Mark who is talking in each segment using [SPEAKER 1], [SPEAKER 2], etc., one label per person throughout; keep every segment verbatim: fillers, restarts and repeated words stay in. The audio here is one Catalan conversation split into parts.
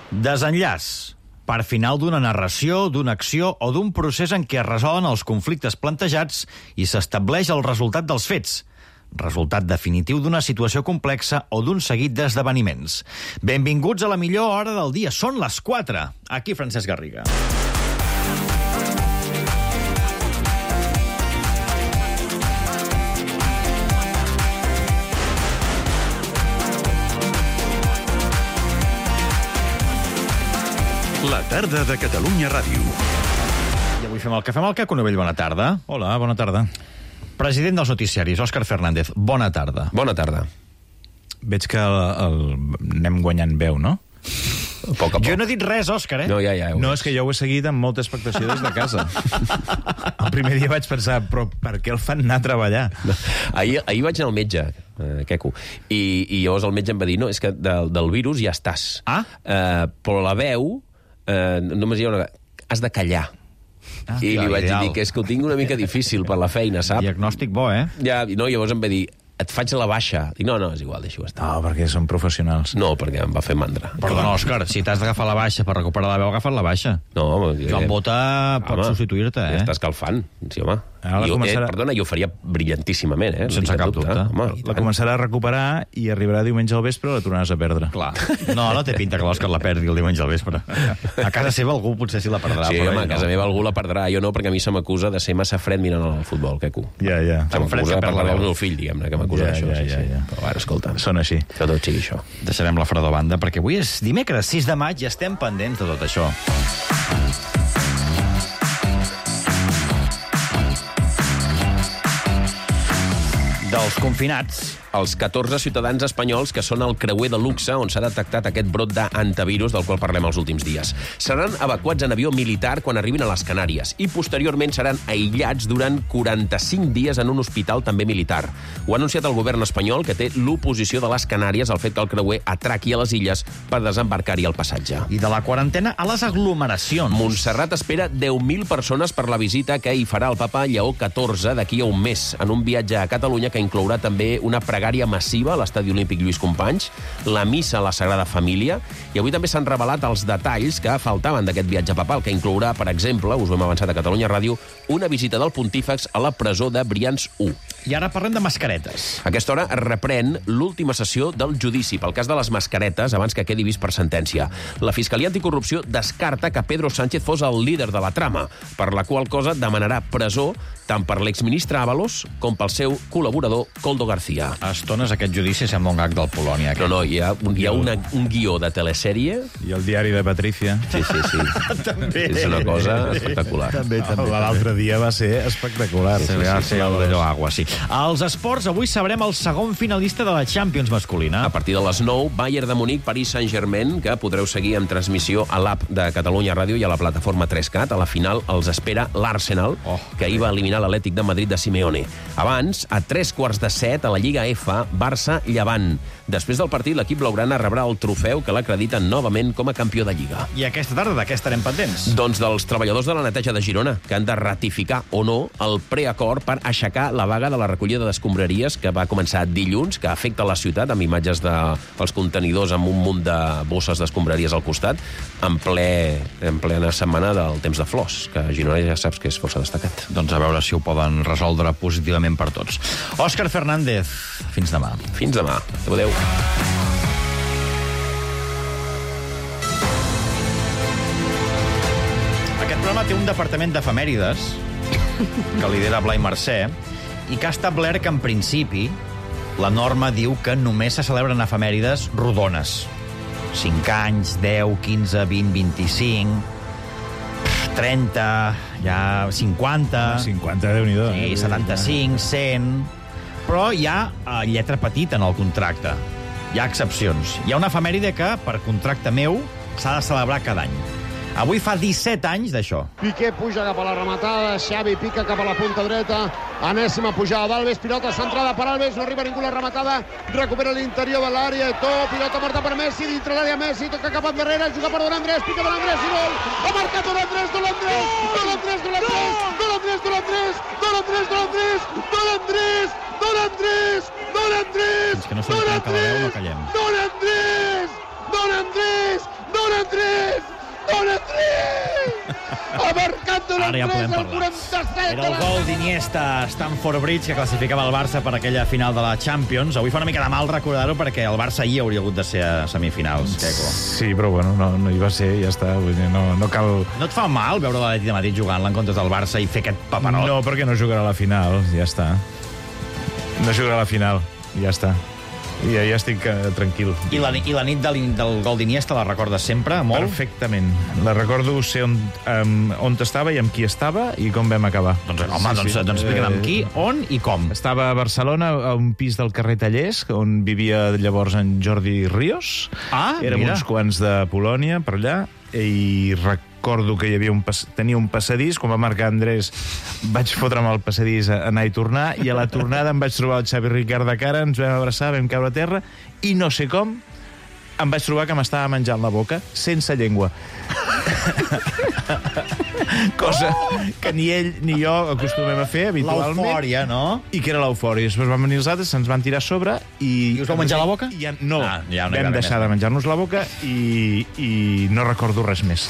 [SPEAKER 1] Desenllaç. Part final d'una narració, d'una acció o d'un procés en què es resolen els conflictes plantejats i s'estableix el resultat dels fets. Resultat definitiu d'una situació complexa o d'un seguit d'esdeveniments. Benvinguts a la millor hora del dia. Són les quatre. Aquí Francesc Garriga.
[SPEAKER 2] La tarda de Catalunya Ràdio.
[SPEAKER 1] I avui fem el que fem el Caco Novell. Bona tarda.
[SPEAKER 3] Hola, bona tarda.
[SPEAKER 1] President dels noticiaris, Òscar Fernández. Bona tarda.
[SPEAKER 4] Bona tarda.
[SPEAKER 3] Veig que el, el, anem guanyant veu, no?
[SPEAKER 4] A poc a poc.
[SPEAKER 1] Jo no he dit res, Òscar, eh?
[SPEAKER 4] No, ja, ja.
[SPEAKER 3] No, és que jo ho he seguit amb molta expectació des de casa. El primer dia vaig pensar, però per què el fan anar a treballar?
[SPEAKER 4] Ahir, ahir vaig anar al metge, eh, Queco, i, i llavors el metge em va dir, no, és que del, del virus ja estàs.
[SPEAKER 1] Ah?
[SPEAKER 4] Eh, però la veu, eh, només hi ha una... Has de callar.
[SPEAKER 1] Ah,
[SPEAKER 4] I
[SPEAKER 1] ja,
[SPEAKER 4] li vaig
[SPEAKER 1] ideal.
[SPEAKER 4] dir que és que ho tinc una mica difícil per la feina, sap?
[SPEAKER 1] Diagnòstic bo, eh?
[SPEAKER 4] Ja, no, llavors em va dir, et faig la baixa. Dic, no, no, és igual, deixo estar.
[SPEAKER 3] No, perquè són professionals.
[SPEAKER 4] No, perquè em va fer mandra.
[SPEAKER 1] Perdona, Òscar, si t'has d'agafar la baixa per recuperar la veu, agafa't la baixa.
[SPEAKER 4] No, home,
[SPEAKER 1] Joan Bota pot
[SPEAKER 4] home,
[SPEAKER 1] substituir-te, eh?
[SPEAKER 4] Ja està escalfant, sí, home.
[SPEAKER 3] Ara la
[SPEAKER 4] jo,
[SPEAKER 3] començarà-
[SPEAKER 4] eh, perdona, jo ho faria brillantíssimament, eh?
[SPEAKER 1] Sense cap dubte.
[SPEAKER 4] Home, i
[SPEAKER 3] La
[SPEAKER 4] tant.
[SPEAKER 3] començarà a recuperar i arribarà diumenge al vespre i la tornaràs a perdre.
[SPEAKER 1] Clar. No, no té pinta que l'Òscar la perdi el diumenge al vespre. A casa seva algú potser sí la perdrà.
[SPEAKER 4] Sí,
[SPEAKER 1] però
[SPEAKER 4] home,
[SPEAKER 1] ell
[SPEAKER 4] a casa
[SPEAKER 1] no.
[SPEAKER 4] meva algú la perdrà. Jo no, perquè a mi se m'acusa de ser massa fred mirant el futbol, Queco.
[SPEAKER 3] Ja, ja.
[SPEAKER 4] Se
[SPEAKER 1] Tan fred
[SPEAKER 4] m'acusa
[SPEAKER 1] que
[SPEAKER 4] per
[SPEAKER 1] perd la
[SPEAKER 4] la
[SPEAKER 1] veu.
[SPEAKER 4] del meu fill, diguem-ne, que m'acusa
[SPEAKER 3] Ja,
[SPEAKER 4] d'això.
[SPEAKER 3] ja,
[SPEAKER 4] sí,
[SPEAKER 3] ja,
[SPEAKER 4] sí.
[SPEAKER 3] ja.
[SPEAKER 4] Però ara, escolta,
[SPEAKER 3] Són així.
[SPEAKER 4] que tot sigui això.
[SPEAKER 1] Deixarem la fredor a banda, perquè avui és dimecres, sis de maig, i estem pendents de tot això. Dels confinats.
[SPEAKER 4] Els catorze ciutadans espanyols que són al creuer de luxe on s'ha detectat aquest brot d'antivirus del qual parlem els últims dies. Seran evacuats en avió militar quan arribin a les Canàries i posteriorment seran aïllats durant quaranta-cinc dies en un hospital també militar. Ho ha anunciat el govern espanyol, que té l'oposició de les Canàries al fet que el creuer atraqui a les illes per desembarcar-hi el passatge.
[SPEAKER 1] I de la quarantena a les aglomeracions.
[SPEAKER 4] Montserrat espera deu mil persones per la visita que hi farà el papa Lleó catorze d'aquí a un mes, en un viatge a Catalunya que inclourà també una pregària massiva a l'Estadi Olímpic Lluís Companys, la missa a la Sagrada Família, i avui també s'han revelat els detalls que faltaven d'aquest viatge papal, que inclourà, per exemple, us ho hem avançat a Catalunya Ràdio, una visita del pontífex a la presó de Brians u.
[SPEAKER 1] I ara parlem de mascaretes.
[SPEAKER 4] A aquesta hora es reprèn l'última sessió del judici pel cas de les mascaretes abans que quedi vist per sentència. La Fiscalia Anticorrupció descarta que Pedro Sánchez fos el líder de la trama, per la qual cosa demanarà presó tant per l'exministre Ábalos com pel seu col·laborador Koldo García.
[SPEAKER 1] A estones aquest judici sembla un gag del Polònia.
[SPEAKER 4] No, no, hi ha, un, hi ha una, un guió de telesèrie.
[SPEAKER 3] I el diari de Patricia.
[SPEAKER 4] Sí, sí, sí.
[SPEAKER 1] També.
[SPEAKER 4] És una cosa espectacular.
[SPEAKER 1] També, també.
[SPEAKER 3] L'altre dia va ser espectacular.
[SPEAKER 1] Sí, sí, sí, el d'allò agua, sí. Als esports, avui sabrem el segon finalista de la Champions masculina.
[SPEAKER 4] A partir de les nou, Bayern de Munic, Paris Saint-Germain, que podreu seguir en transmissió a l'app de Catalunya Ràdio i a la plataforma tres cat. A la final els espera l'Arsenal,
[SPEAKER 1] Oh,
[SPEAKER 4] que ahir va eliminar l'Atlètic de Madrid de Simeone. Abans, a tres quarts de set, a la Lliga F, Barça-Llevant. Després del partit, l'equip blaugrana rebrà el trofeu que l'acredita novament com a campió de Lliga.
[SPEAKER 1] I aquesta tarda de què estarem pendents?
[SPEAKER 4] Doncs dels treballadors de la neteja de Girona, que han de ratificar o no el preacord per aixecar la vaga de la recollida d'escombraries que va començar dilluns, que afecta la ciutat, amb imatges dels contenidors amb un munt de bosses d'escombraries al costat, en, ple, en plena setmana del temps de flors, que a Girona ja saps que és força destacat.
[SPEAKER 1] Doncs a veure si ho poden resoldre positivament per tots. Òscar Fernández, fins demà.
[SPEAKER 4] Fins demà. Adéu.
[SPEAKER 1] Aquest programa té un departament d'efemèrides que lidera Blai Mercè i que ha establert que, en principi, la norma diu que només se celebren efemèrides rodones. cinc anys, deu, quinze, vint, vint-i-cinc, trenta, ja cinquanta...
[SPEAKER 3] cinquanta, Déu-n'hi-do.
[SPEAKER 1] Sí, setanta-cinc, cent... Però hi ha eh, lletra petita en el contracte. Hi ha excepcions. Hi ha una efemèride que, per contracte meu, s'ha de celebrar cada any. Avui fa disset anys d'això.
[SPEAKER 5] Piqué puja cap a la rematada, Xavi pica cap a la punta dreta, enèsima pujada d'Alves, pilota centrada per Alves, no arriba ningú la rematada, recupera l'interior de l'àrea, Eto'o, pilota morta per Messi, dintre l'àrea Messi, toca cap endarrere, juga per Don Andrés, pica Don Andrés i gol, ha marcat Don Andrés, Don Andrés, Don Andrés, Don Andrés, Don Andrés, Don Andrés, Don Andrés, Don Andrés, Don Andrés, Don Andrés, Don Andrés,
[SPEAKER 1] Fins que no se li trenca la veu, no callem.
[SPEAKER 5] Don Andrés, Don Andrés, Don Andrés,
[SPEAKER 1] Ara ja podem parlar. Era el gol d'Iniesta a Stamford Bridge que classificava el Barça per aquella final de la Champions. Avui fa una mica de mal recordar-ho perquè el Barça ahir hauria hagut de ser a semifinals, Queco.
[SPEAKER 3] Sí, però bueno, no, no hi va ser, ja està. Vull dir, no, no cal...
[SPEAKER 1] No et fa mal veure l'Atlètic de Madrid jugant-la en comptes del Barça i fer aquest paperot?
[SPEAKER 3] No, perquè no jugarà a la final, ja està. No jugarà a la final, ja està. I ja, ja estic uh, tranquil.
[SPEAKER 1] I la, i la nit del, del gol d'Iniesta la recordes sempre, molt?
[SPEAKER 3] Perfectament. La recordo ser on, um, on estava i amb qui estava i com vam acabar.
[SPEAKER 1] Doncs, home, sí, doncs, sí. doncs explica'm amb qui, on i com.
[SPEAKER 3] Estava a Barcelona, a un pis del carrer Tallers, on vivia llavors en Jordi Ríos.
[SPEAKER 1] Ah,
[SPEAKER 3] Érem
[SPEAKER 1] mira.
[SPEAKER 3] uns quants de Polònia, per allà, i recordo que hi havia un pas... tenia un passadís, quan va marcar Andrés vaig fotre'm al passadís a anar i tornar, i a la tornada em vaig trobar el Xavi Ricard de cara, ens vam abraçar, vam caure a terra, i no sé com em vaig trobar que m'estava menjant la boca sense llengua. Cosa que ni ell ni jo acostumem a fer habitualment.
[SPEAKER 1] L'eufòria, no?
[SPEAKER 3] I que era l'eufòria. Després van venir els altres, se'ns van tirar a sobre i...
[SPEAKER 1] I us vau menjar la boca?
[SPEAKER 3] I ja, no,
[SPEAKER 1] ah, ja no
[SPEAKER 3] vam deixar
[SPEAKER 1] més.
[SPEAKER 3] de menjar-nos la boca i, i no recordo res més.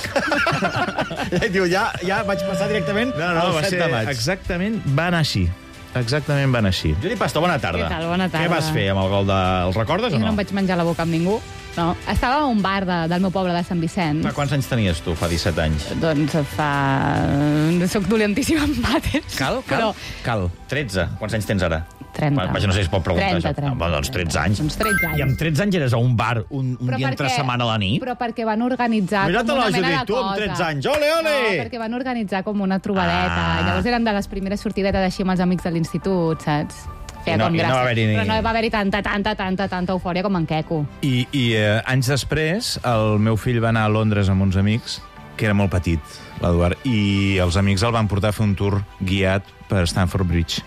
[SPEAKER 1] Diu, ja, ja vaig passar directament
[SPEAKER 3] No, no,
[SPEAKER 1] al
[SPEAKER 3] va
[SPEAKER 1] set
[SPEAKER 3] ser
[SPEAKER 1] de maig.
[SPEAKER 3] exactament, va anar així. Exactament va anar així.
[SPEAKER 1] Juli Pastor, bona tarda.
[SPEAKER 6] Què tal? Bona tarda.
[SPEAKER 1] Què vas fer amb el gol de... Els recordes
[SPEAKER 6] Jo
[SPEAKER 1] o
[SPEAKER 6] no
[SPEAKER 1] no?
[SPEAKER 6] em vaig menjar la boca amb ningú. No. Estava a un bar de, del meu poble de Sant Vicent.
[SPEAKER 1] Fa quants anys tenies tu, fa disset anys?
[SPEAKER 6] Doncs fa... Soc dolentíssima amb mates.
[SPEAKER 1] Cal, cal, cal. tretze. Quants anys tens ara?
[SPEAKER 6] trenta.
[SPEAKER 1] Vaja, no sé si es pot preguntar
[SPEAKER 6] trenta,
[SPEAKER 1] això.
[SPEAKER 6] trenta.
[SPEAKER 1] Ah, doncs tretze anys.
[SPEAKER 6] Doncs tretze anys.
[SPEAKER 1] I amb tretze anys eres a un bar un, un
[SPEAKER 6] Però
[SPEAKER 1] dia entre
[SPEAKER 6] perquè-
[SPEAKER 1] setmana a la nit?
[SPEAKER 6] Però perquè van organitzar
[SPEAKER 1] Mira't
[SPEAKER 6] com una
[SPEAKER 1] la
[SPEAKER 6] mena
[SPEAKER 1] Judit,
[SPEAKER 6] de
[SPEAKER 1] tu
[SPEAKER 6] cosa.
[SPEAKER 1] amb tretze anys. Ole, ole!
[SPEAKER 6] No, perquè van organitzar com una trobadeta.
[SPEAKER 1] Ah.
[SPEAKER 6] Llavors eren de les primeres sortidetes així amb els amics de l'institut, saps?
[SPEAKER 1] I no-
[SPEAKER 6] com
[SPEAKER 1] i no
[SPEAKER 6] gràcia.
[SPEAKER 1] va haver-hi ni-
[SPEAKER 6] Però no va haver-hi tanta, tanta, tanta, tanta eufòria com en Queco.
[SPEAKER 3] I, i eh, anys després, el meu fill va anar a Londres amb uns amics, que era molt petit, l'Eduard, i els amics el van portar a fer un tour guiat per Stamford Bridge.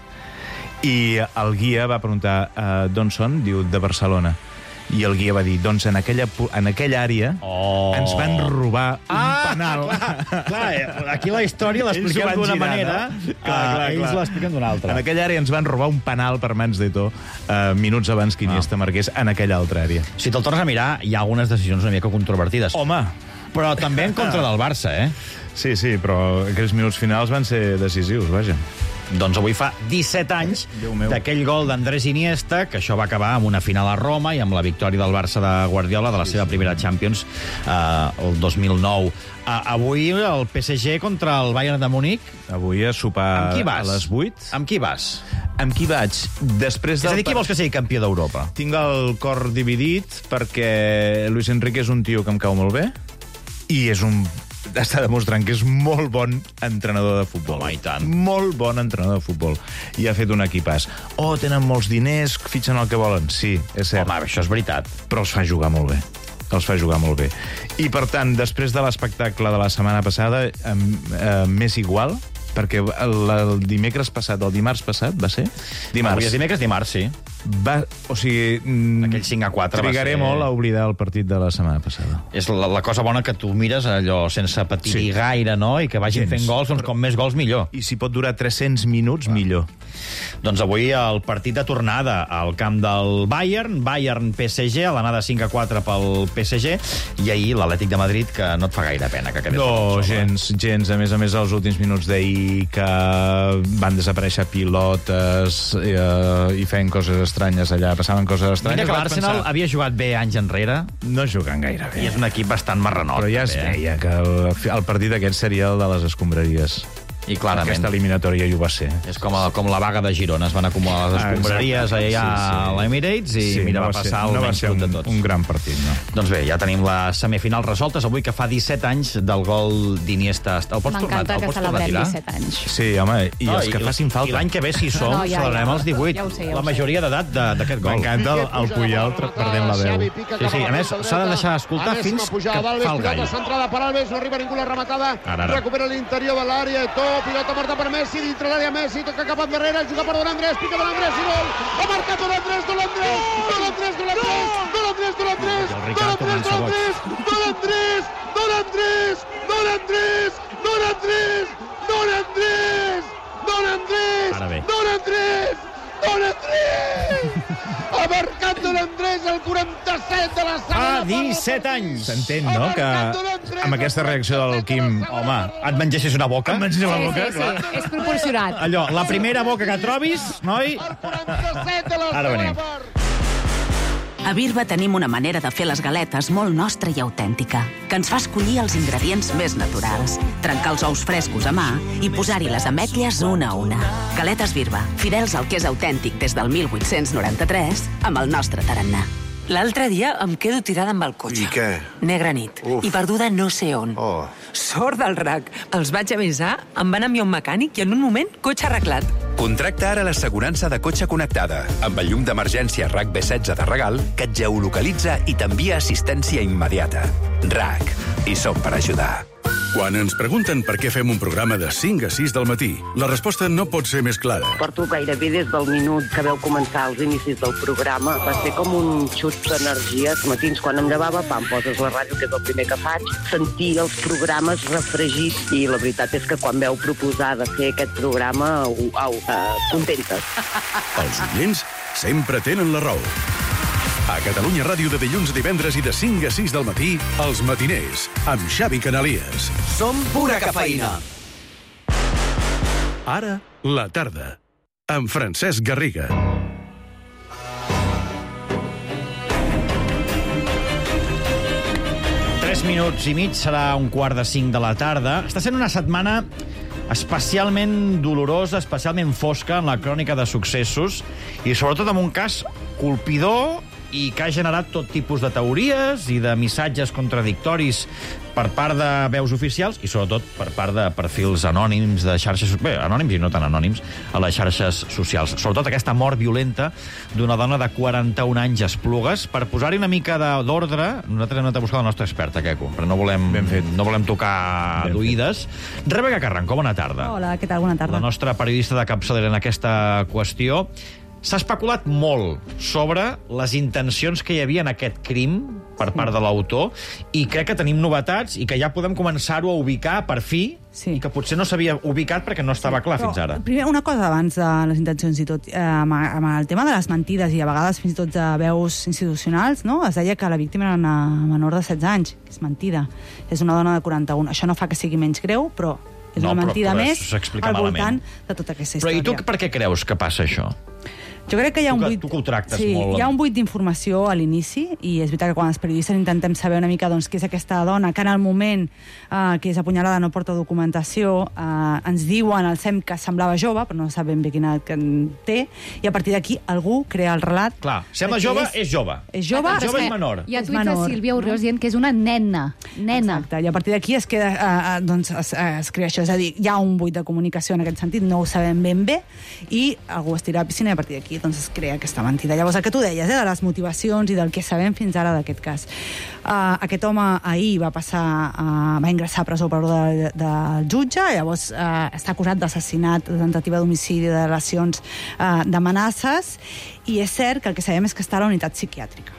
[SPEAKER 3] I el guia va preguntar uh, d'on són? Diu, de Barcelona. I el guia va dir, doncs en aquella, pu- en aquella àrea
[SPEAKER 1] Oh.
[SPEAKER 3] ens van robar un
[SPEAKER 1] Ah,
[SPEAKER 3] penal.
[SPEAKER 1] clar, clar, eh, aquí la història
[SPEAKER 3] Ells
[SPEAKER 1] l'expliquem
[SPEAKER 3] ho van
[SPEAKER 1] d'una
[SPEAKER 3] girar,
[SPEAKER 1] manera,
[SPEAKER 3] no?
[SPEAKER 1] clar,
[SPEAKER 3] Clar, clar,
[SPEAKER 1] ells
[SPEAKER 3] clar.
[SPEAKER 1] l'expliquen d'una altra.
[SPEAKER 3] En aquella àrea ens van robar un penal per mans d'Eto uh, minuts abans que Iniesta marqués en aquella altra àrea.
[SPEAKER 1] Si te'l tornes a mirar, hi ha algunes decisions una mica controvertides.
[SPEAKER 3] Home!
[SPEAKER 1] Però també en contra del Barça, eh?
[SPEAKER 3] Sí, sí, però aquells minuts finals van ser decisius, vaja.
[SPEAKER 1] Doncs avui fa disset anys
[SPEAKER 3] Déu meu.
[SPEAKER 1] d'aquell gol d'Andrés Iniesta, que això va acabar amb una final a Roma i amb la victòria del Barça de Guardiola de la seva primera Champions eh, el dos mil nou. Uh, avui el P S G contra el Bayern de Múnich.
[SPEAKER 3] Avui a sopar
[SPEAKER 1] Amb qui vas?
[SPEAKER 3] a les vuit.
[SPEAKER 1] Amb qui vas?
[SPEAKER 3] Amb qui vaig? Després
[SPEAKER 1] És a
[SPEAKER 3] del
[SPEAKER 1] dir, qui vols que sigui campió d'Europa?
[SPEAKER 3] Tinc el cor dividit perquè Luis Enrique és un tio que em cau molt bé i és un... està demostrant que és molt bon entrenador de futbol.
[SPEAKER 1] Home, i tant.
[SPEAKER 3] Molt bon entrenador de futbol. I ha fet un equipàs. Oh, tenen molts diners, fitxen el que volen. Sí, és cert.
[SPEAKER 1] Home, això és veritat.
[SPEAKER 3] Però els fa jugar molt bé. Els fa jugar molt bé. I, per tant, després de l'espectacle de la setmana passada, eh, eh, m'és igual, perquè el, el dimecres passat, el dimarts passat, va ser? Dimarts.
[SPEAKER 1] Avui és dimecres, dimarts, sí.
[SPEAKER 3] Va, o sigui... mm,
[SPEAKER 1] Aquell cinc a quatre va
[SPEAKER 3] trigaré
[SPEAKER 1] ser-
[SPEAKER 3] molt a oblidar el partit de la setmana passada.
[SPEAKER 1] És la, la cosa bona que tu mires allò sense patir
[SPEAKER 3] Sí.
[SPEAKER 1] gaire, no? I que vagin
[SPEAKER 3] Gens.
[SPEAKER 1] fent gols, doncs com més gols millor.
[SPEAKER 3] I si pot durar tres-cents minuts, millor.
[SPEAKER 1] Doncs avui el partit de tornada al camp del Bayern, Bayern-P S G, a l'anada cinc a quatre pel P S G, i ahir l'Atlètic de Madrid, que no et fa gaire pena que quedés
[SPEAKER 3] No,
[SPEAKER 1] sola.
[SPEAKER 3] gens, gens. A més a més, els últims minuts d'ahir que van desaparèixer pilotes eh, i feien coses estranyes allà, passaven coses estranyes.
[SPEAKER 1] Mira que
[SPEAKER 3] vaig
[SPEAKER 1] l'Arsenal
[SPEAKER 3] pensar,
[SPEAKER 1] havia jugat bé anys enrere,
[SPEAKER 3] no jugant gaire bé.
[SPEAKER 1] i és un equip bastant marranot.
[SPEAKER 3] Però ja es
[SPEAKER 1] també, eh?
[SPEAKER 3] veia que el, el partit aquest seria el de les escombraries.
[SPEAKER 1] I clarament.
[SPEAKER 3] Aquesta eliminatòria i ho va ser.
[SPEAKER 1] És com, a, com la vaga de Girona. Es van acumular les
[SPEAKER 3] Ah,
[SPEAKER 1] escombraries
[SPEAKER 3] exacte.
[SPEAKER 1] allà
[SPEAKER 3] Sí, sí.
[SPEAKER 1] a l'Emirates i
[SPEAKER 3] Sí,
[SPEAKER 1] mira,
[SPEAKER 3] no
[SPEAKER 1] va
[SPEAKER 3] va ser-
[SPEAKER 1] passar el
[SPEAKER 3] no va
[SPEAKER 1] menys
[SPEAKER 3] ser
[SPEAKER 1] brut de
[SPEAKER 3] un,
[SPEAKER 1] tots.
[SPEAKER 3] un gran partit, no.
[SPEAKER 1] Doncs bé, ja tenim les semifinals resoltes. Avui que fa disset anys del gol d'Iniesta. El pots tornar,
[SPEAKER 6] M'encanta
[SPEAKER 1] el
[SPEAKER 6] que
[SPEAKER 1] pots tornar a
[SPEAKER 6] celebrem
[SPEAKER 1] tirar?
[SPEAKER 6] disset anys.
[SPEAKER 3] Sí, home, i
[SPEAKER 1] No,
[SPEAKER 3] els que facin
[SPEAKER 1] I
[SPEAKER 3] falta.
[SPEAKER 1] l'any que ve, si som,
[SPEAKER 6] No, ja,
[SPEAKER 1] celebrarem
[SPEAKER 6] ja.
[SPEAKER 1] els divuit.
[SPEAKER 6] Ja ho sé, ja ho
[SPEAKER 1] la
[SPEAKER 6] sé.
[SPEAKER 1] majoria d'edat de- d'aquest gol.
[SPEAKER 3] M'encanta el, el Puyol tra- perdent la veu.
[SPEAKER 1] Sí, sí, a més, s'ha de deixar escoltar fins que fa el gall.
[SPEAKER 5] Centrada per Alves, no arriba ningú la rematada.
[SPEAKER 1] Ara, ara.
[SPEAKER 5] Recupera l'interior de l'àrea, Eto'o, pilota morta per Messi, dintre l'àrea Messi, toca cap endarrere, juga per Don Andrés, pica Don Andrés i gol. Ha marcat Don Andrés, Don Andrés, Don Andrés, Don Andrés, Don Andrés, Don Andrés,
[SPEAKER 1] I el
[SPEAKER 5] Don
[SPEAKER 1] Ricard
[SPEAKER 5] Andrés, Don
[SPEAKER 1] comença
[SPEAKER 5] Andrés, Don Andrés, Don Andrés, Don Andrés, Don Andrés, Don Andrés, Don Andrés,
[SPEAKER 1] Ara bé.
[SPEAKER 5] Don Andrés, Don Andrés! Ha marcat Don Andrés el quaranta-set de la
[SPEAKER 1] Fa
[SPEAKER 5] segona part del
[SPEAKER 1] disset set anys.
[SPEAKER 3] S'entén, no?, que amb aquesta reacció del Quim...
[SPEAKER 1] Home, et mengessis una boca?
[SPEAKER 3] Em mengessis la
[SPEAKER 6] Sí,
[SPEAKER 3] boca,
[SPEAKER 6] sí,
[SPEAKER 3] clar.
[SPEAKER 6] sí, és proporcionat.
[SPEAKER 1] Allò, la primera boca que trobis, noi... Ara venim.
[SPEAKER 7] A Birba tenim una manera de fer les galetes molt nostra i autèntica, que ens fa escollir els ingredients més naturals, trencar els ous frescos a mà i posar-hi les ametlles una a una. Galetes Birba, fidels al que és autèntic des del mil vuit-cents noranta-tres, amb el nostre tarannà.
[SPEAKER 8] L'altre dia em quedo tirada amb el cotxe.
[SPEAKER 2] I què?
[SPEAKER 8] Negra nit.
[SPEAKER 2] Uf.
[SPEAKER 8] I perduda no sé on.
[SPEAKER 2] Oh.
[SPEAKER 8] Sort del R A C. Els vaig avisar, em van enviar un mecànic i en un moment, cotxe arreglat.
[SPEAKER 9] Contracta ara l'assegurança de cotxe connectada, amb el llum d'emergència R A C B setze de regal, que et geolocalitza i t'envia assistència immediata. R A C. Hi som per ajudar.
[SPEAKER 2] Quan ens pregunten per què fem un programa de cinc a sis del matí, la resposta no pot ser més clara.
[SPEAKER 10] Porto gairebé des del minut que veu començar els inicis del programa. Va ser com un xut d'energia. Els matins, quan em llevava, pam, poses la ràdio, que és el primer que faig, sentir els programes refregits. I la veritat és que quan veu proposar de fer aquest programa, au, au, uh, contentes.
[SPEAKER 2] Els oients sempre tenen la raó. A Catalunya Ràdio de dilluns a divendres i de cinc a sis del matí, Els Matiners, amb Xavi Canalies.
[SPEAKER 9] Som pura cafeïna.
[SPEAKER 2] Ara, la tarda, amb Francesc Garriga.
[SPEAKER 1] Tres minuts i mig, serà un quart de cinc de la tarda. Està sent una setmana especialment dolorosa, especialment fosca en la crònica de successos i sobretot amb un cas colpidor i que ha generat tot tipus de teories i de missatges contradictoris per part de veus oficials i sobretot per part de perfils anònims de xarxes... Bé, anònims i no tan anònims a les xarxes socials. Sobretot aquesta mort violenta d'una dona de quaranta-un anys a Esplugues. Per posar-hi una mica d'ordre, nosaltres hem anat a buscar la nostra experta, Queco, però no volem, no volem tocar d'oïdes. Rebeca Carranco, bona tarda.
[SPEAKER 6] Hola, què tal? Bona tarda.
[SPEAKER 1] La nostra periodista de capçalera en aquesta qüestió. S'ha especulat molt sobre les intencions que hi havia en aquest crim per part de l'autor i crec que tenim novetats i que ja podem començar-ho a ubicar per fi
[SPEAKER 6] Sí.
[SPEAKER 1] i que potser no s'havia ubicat perquè no estava clar
[SPEAKER 6] Però,
[SPEAKER 1] fins ara.
[SPEAKER 6] Primer, una cosa abans de les intencions i tot. Eh, amb, amb el tema de les mentides i a vegades fins i tot de veus institucionals, no? Es deia que la víctima era una menor de setze anys, que és mentida. És una dona de quaranta-un. Això no fa que sigui menys greu, però és
[SPEAKER 1] No,
[SPEAKER 6] una
[SPEAKER 1] però-
[SPEAKER 6] mentida
[SPEAKER 1] però
[SPEAKER 6] més
[SPEAKER 1] s'explica
[SPEAKER 6] al
[SPEAKER 1] malament.
[SPEAKER 6] voltant de tota aquesta
[SPEAKER 1] Però
[SPEAKER 6] història.
[SPEAKER 1] i tu per què creus que passa això?
[SPEAKER 6] Jo crec que hi ha
[SPEAKER 1] Tu
[SPEAKER 6] un
[SPEAKER 1] que-
[SPEAKER 6] buit...
[SPEAKER 1] tu que ho tractes
[SPEAKER 6] sí,
[SPEAKER 1] molt.
[SPEAKER 6] hi ha un buit d'informació a l'inici, i és veritat que quan els periodistes intentem saber una mica doncs, què és aquesta dona, que en el moment eh, que és apunyalada no porta documentació, eh, ens diuen al S E M que semblava jove, però no sabem bé quina edat que en té, i a partir d'aquí algú crea el relat.
[SPEAKER 1] Clar, sembla
[SPEAKER 6] que
[SPEAKER 1] jove, és jove.
[SPEAKER 6] És jove,
[SPEAKER 1] Ah, jove
[SPEAKER 6] és
[SPEAKER 1] i
[SPEAKER 6] que-
[SPEAKER 1] menor.
[SPEAKER 11] Hi ha
[SPEAKER 6] És
[SPEAKER 11] tuits de
[SPEAKER 6] menor,
[SPEAKER 11] Sílvia Oriós dient que és una nena. Nena.
[SPEAKER 6] Exacte, i a partir d'aquí es, queda, eh, eh, doncs es, eh, es crea això. És a dir, hi ha un buit de comunicació en aquest sentit, no ho sabem ben bé, i algú es tira a la piscina i a partir d'aquí doncs, es crea aquesta mentida. Llavors, el que tu deies, eh, de les motivacions i del que sabem fins ara d'aquest cas. Uh, aquest home ahir va passar, uh, va ingressar a presó per ordre de, del jutge, llavors uh, està acusat d'assassinat, de tentativa d'homicidi, de relacions, uh, d'amenaces, i és cert que el que sabem és que està a la unitat psiquiàtrica.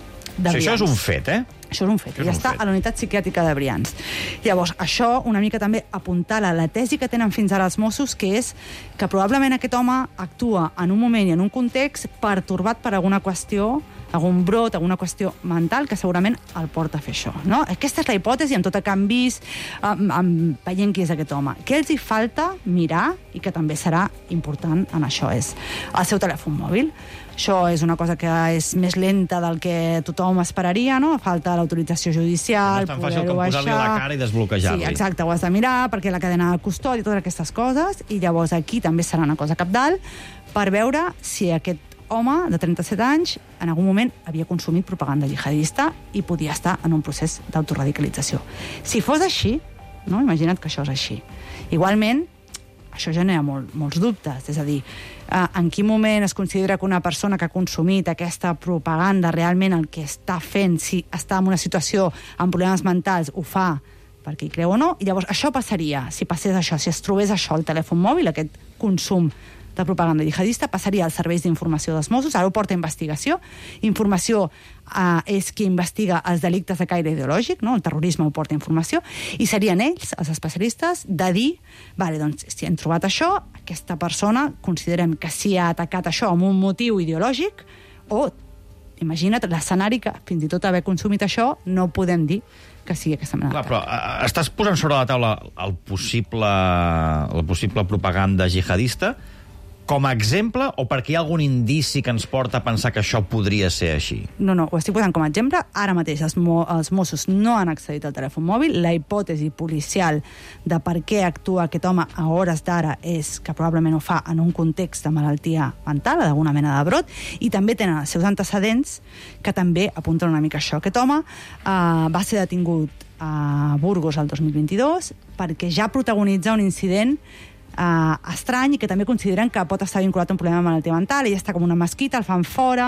[SPEAKER 1] O sigui, això és un fet, eh?
[SPEAKER 6] Això és un fet.
[SPEAKER 1] és
[SPEAKER 6] Ja
[SPEAKER 1] un
[SPEAKER 6] està
[SPEAKER 1] fet.
[SPEAKER 6] a la unitat psiquiàtrica de Brians. Llavors, això una mica també apuntala la tesi que tenen fins ara els Mossos, que és que probablement aquest home actua en un moment i en un context pertorbat per alguna qüestió, algun brot, alguna qüestió mental que segurament el porta a fer això. No? Aquesta és la hipòtesi, amb tot que han vist, amb, amb, veient qui és aquest home. Què els hi falta mirar, i que també serà important en això, és el seu telèfon mòbil. Això és una cosa que és més lenta del que tothom esperaria, no? Falta l'autorització judicial,
[SPEAKER 1] No és tan fàcil
[SPEAKER 6] poder-ho
[SPEAKER 1] com posar-li
[SPEAKER 6] baixar.
[SPEAKER 1] la cara i desbloquejar-li.
[SPEAKER 6] Sí, exacte, ho has de mirar, perquè la cadena de custòdia, totes aquestes coses, i llavors aquí també serà una cosa cabdal per veure si aquest home de trenta-set anys en algun moment havia consumit propaganda jihadista i podia estar en un procés d'autoradicalització. Si fos així, no? Imagina't que això és així. Igualment, això genera molt, molts dubtes, és a dir, eh, en quin moment es considera que una persona que ha consumit aquesta propaganda realment el que està fent, si està en una situació amb problemes mentals, ho fa perquè hi creu o no, i llavors això passaria, si passés això, si es trobés això al telèfon mòbil, aquest consum de propaganda jihadista, passaria als serveis d'informació dels Mossos, ara ho porta a investigació. Informació eh, és qui investiga els delictes de caire ideològic, no? El terrorisme ho porta a informació, i serien ells, els especialistes, de dir, vale, doncs, si hem trobat això, aquesta persona considerem que si ha atacat això amb un motiu ideològic o imagina't l'escenari que, fins i tot haver consumit això, no podem dir que sigui aquesta mena.
[SPEAKER 1] Clar, però uh, estàs posant sobre la taula el possible, la possible propaganda jihadista com a exemple o perquè hi ha algun indici que ens porta a pensar que això podria ser així?
[SPEAKER 6] No, no, ho estic posant com a exemple. Ara mateix els, mo els Mossos no han accedit al telèfon mòbil. La hipòtesi policial de per què actua aquest home a hores d'ara és que probablement ho fa en un context de malaltia mental, d'alguna mena de brot, i també tenen els seus antecedents que també apunten una mica això. Aquest home eh, va ser detingut a Burgos el dos mil vint-i-dos perquè ja protagonitza un incident Uh, estrany i que també consideren que pot estar vinculat a un problema de malaltia mental. Ell està com una mesquita, el fan fora,